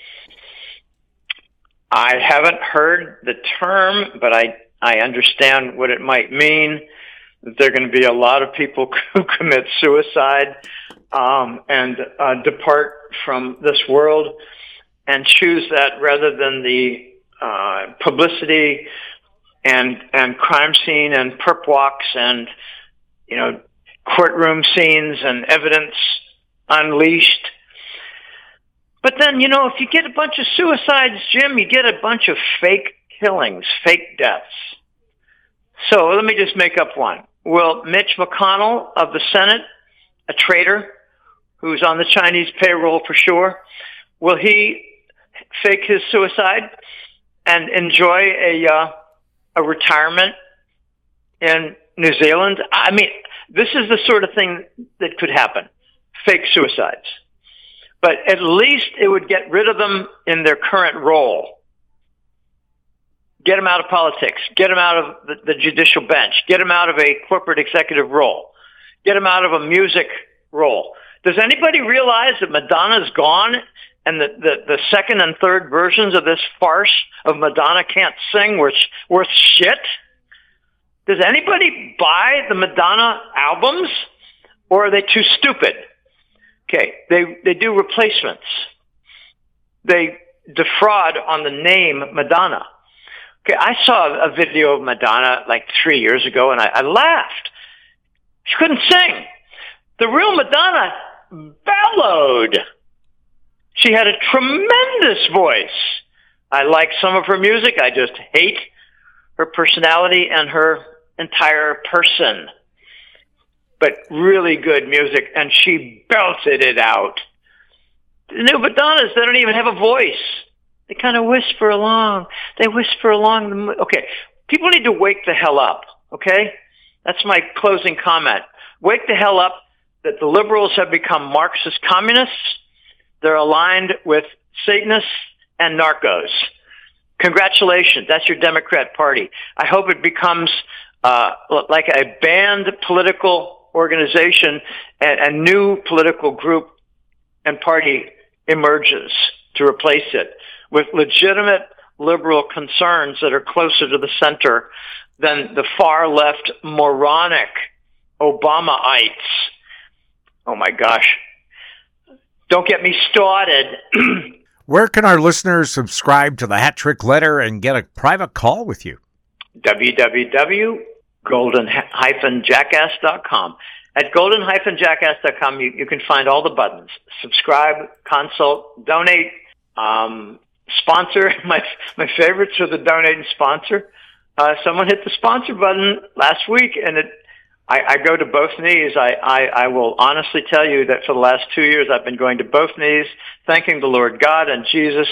I haven't heard the term, but I, I understand what it might mean. There are going to be a lot of people who commit suicide um, and uh, depart from this world and choose that rather than the uh, publicity and and crime scene and perp walks and, you know, courtroom scenes and evidence unleashed. But then, you know, if you get a bunch of suicides, Jim, you get a bunch of fake killings, fake deaths. So let me just make up one. Will Mitch McConnell of the Senate, a traitor who's on the Chinese payroll for sure, will he fake his suicide and enjoy a uh, a retirement in New Zealand? I mean, this is the sort of thing that could happen, fake suicides. But at least it would get rid of them in their current role. Get them out of politics. Get them out of the, the judicial bench. Get them out of a corporate executive role. Get them out of a music role. Does anybody realize that Madonna's gone and the, the, the second and third versions of this farce of Madonna can't sing worth, worth shit? Does anybody buy the Madonna albums, or are they too stupid? Okay, they, they do replacements. They defraud on the name Madonna. Okay, I saw a video of Madonna like three years ago, and I, I laughed. She couldn't sing. The real Madonna bellowed. She had a tremendous voice. I like some of her music. I just hate her personality and her entire person. But really good music, and she belted it out. The new Madonnas, they don't even have a voice. They kind of whisper along. They whisper along. The, okay, people need to wake the hell up, okay? That's my closing comment. Wake the hell up that the liberals have become Marxist communists. They're aligned with Satanists and narcos. Congratulations. That's your Democrat Party. I hope it becomes uh, like a banned political organization, and a new political group and party emerges to replace it with legitimate liberal concerns that are closer to the center than the far left moronic Obamaites. Oh my gosh. Don't get me started. Where can our listeners subscribe to the Hat Trick Letter and get a private call with you? w w w dot golden dash jackass dot com. At golden dash jackass dot com, you, you can find all the buttons. Subscribe, consult, donate, um, sponsor. My my favorites are the donate and sponsor. Uh, someone hit the sponsor button last week, and it I, I go to both knees. I, I, I will honestly tell you that for the last two years, I've been going to both knees, thanking the Lord God and Jesus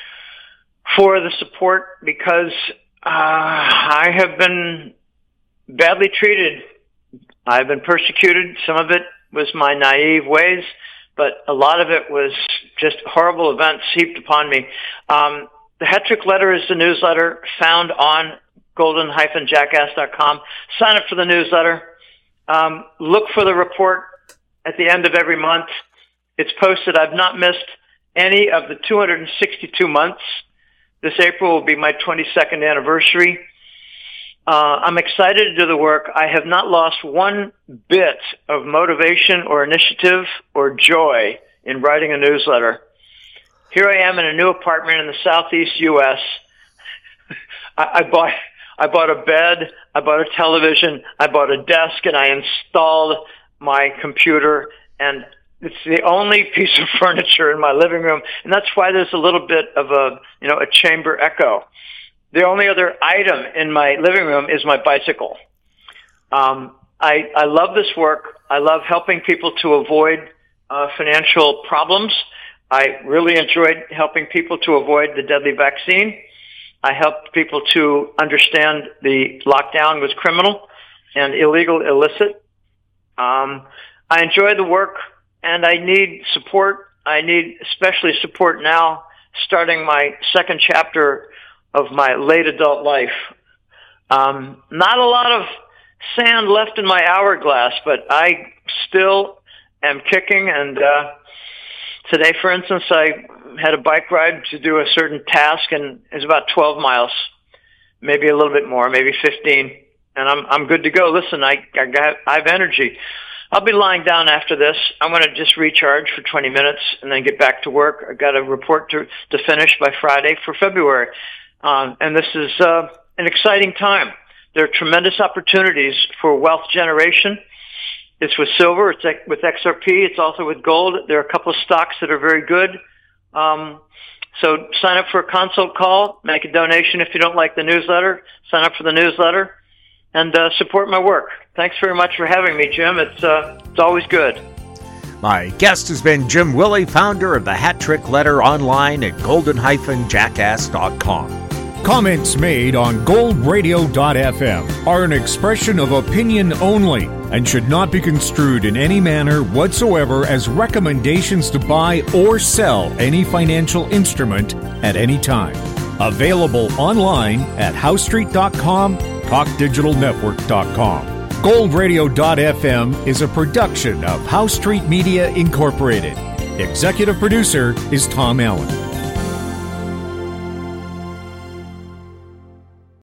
for the support, because uh, I have been badly treated. I've been persecuted. Some of it was my naive ways, but a lot of it was just horrible events heaped upon me. Um, the Hat Trick Letter is the newsletter found on golden dash jackass dot com. Sign up for the newsletter. Um, look for the report at the end of every month. It's posted. I've not missed any of the two hundred sixty-two months. This April will be my twenty-second anniversary. Uh, I'm excited to do the work. I have not lost one bit of motivation or initiative or joy in writing a newsletter. Here I am in a new apartment in the southeast U S I, I bought I bought a bed, I bought a television, I bought a desk, and I installed my computer, and it's the only piece of furniture in my living room, and that's why there's a little bit of a, you know, a chamber echo. The only other item in my living room is my bicycle. Um, I, I love this work. I love helping people to avoid uh, financial problems. I really enjoyed helping people to avoid the deadly vaccine. I helped people to understand the lockdown was criminal and illegal, illicit. Um, I enjoy the work, and I need support. I need especially support now, starting my second chapter of my late adult life. Um, not a lot of sand left in my hourglass, but I still am kicking. And uh, today, for instance, I had a bike ride to do a certain task, and it's about twelve miles, maybe a little bit more, maybe fifteen, and I'm I'm good to go. Listen, I I, got, I have energy. I'll be lying down after this. I'm going to just recharge for twenty minutes and then get back to work. I've got a report to to finish by Friday for February, um, and this is uh, an exciting time. There are tremendous opportunities for wealth generation. It's with silver, it's with X R P, it's also with gold. There are a couple of stocks that are very good. Um, so sign up for a consult call, make a donation if you don't like the newsletter, sign up for the newsletter, and uh, support my work. Thanks very much for having me, Jim. It's uh, it's always good. My guest has been Jim Willie, founder of the Hat Trick Letter, online at golden dash jackass dot com. Comments made on gold radio dot f m are an expression of opinion only and should not be construed in any manner whatsoever as recommendations to buy or sell any financial instrument at any time. Available online at house street dot com, talk digital network dot com. gold radio dot f m is a production of House Street Media Incorporated. Executive producer is Tom Allen.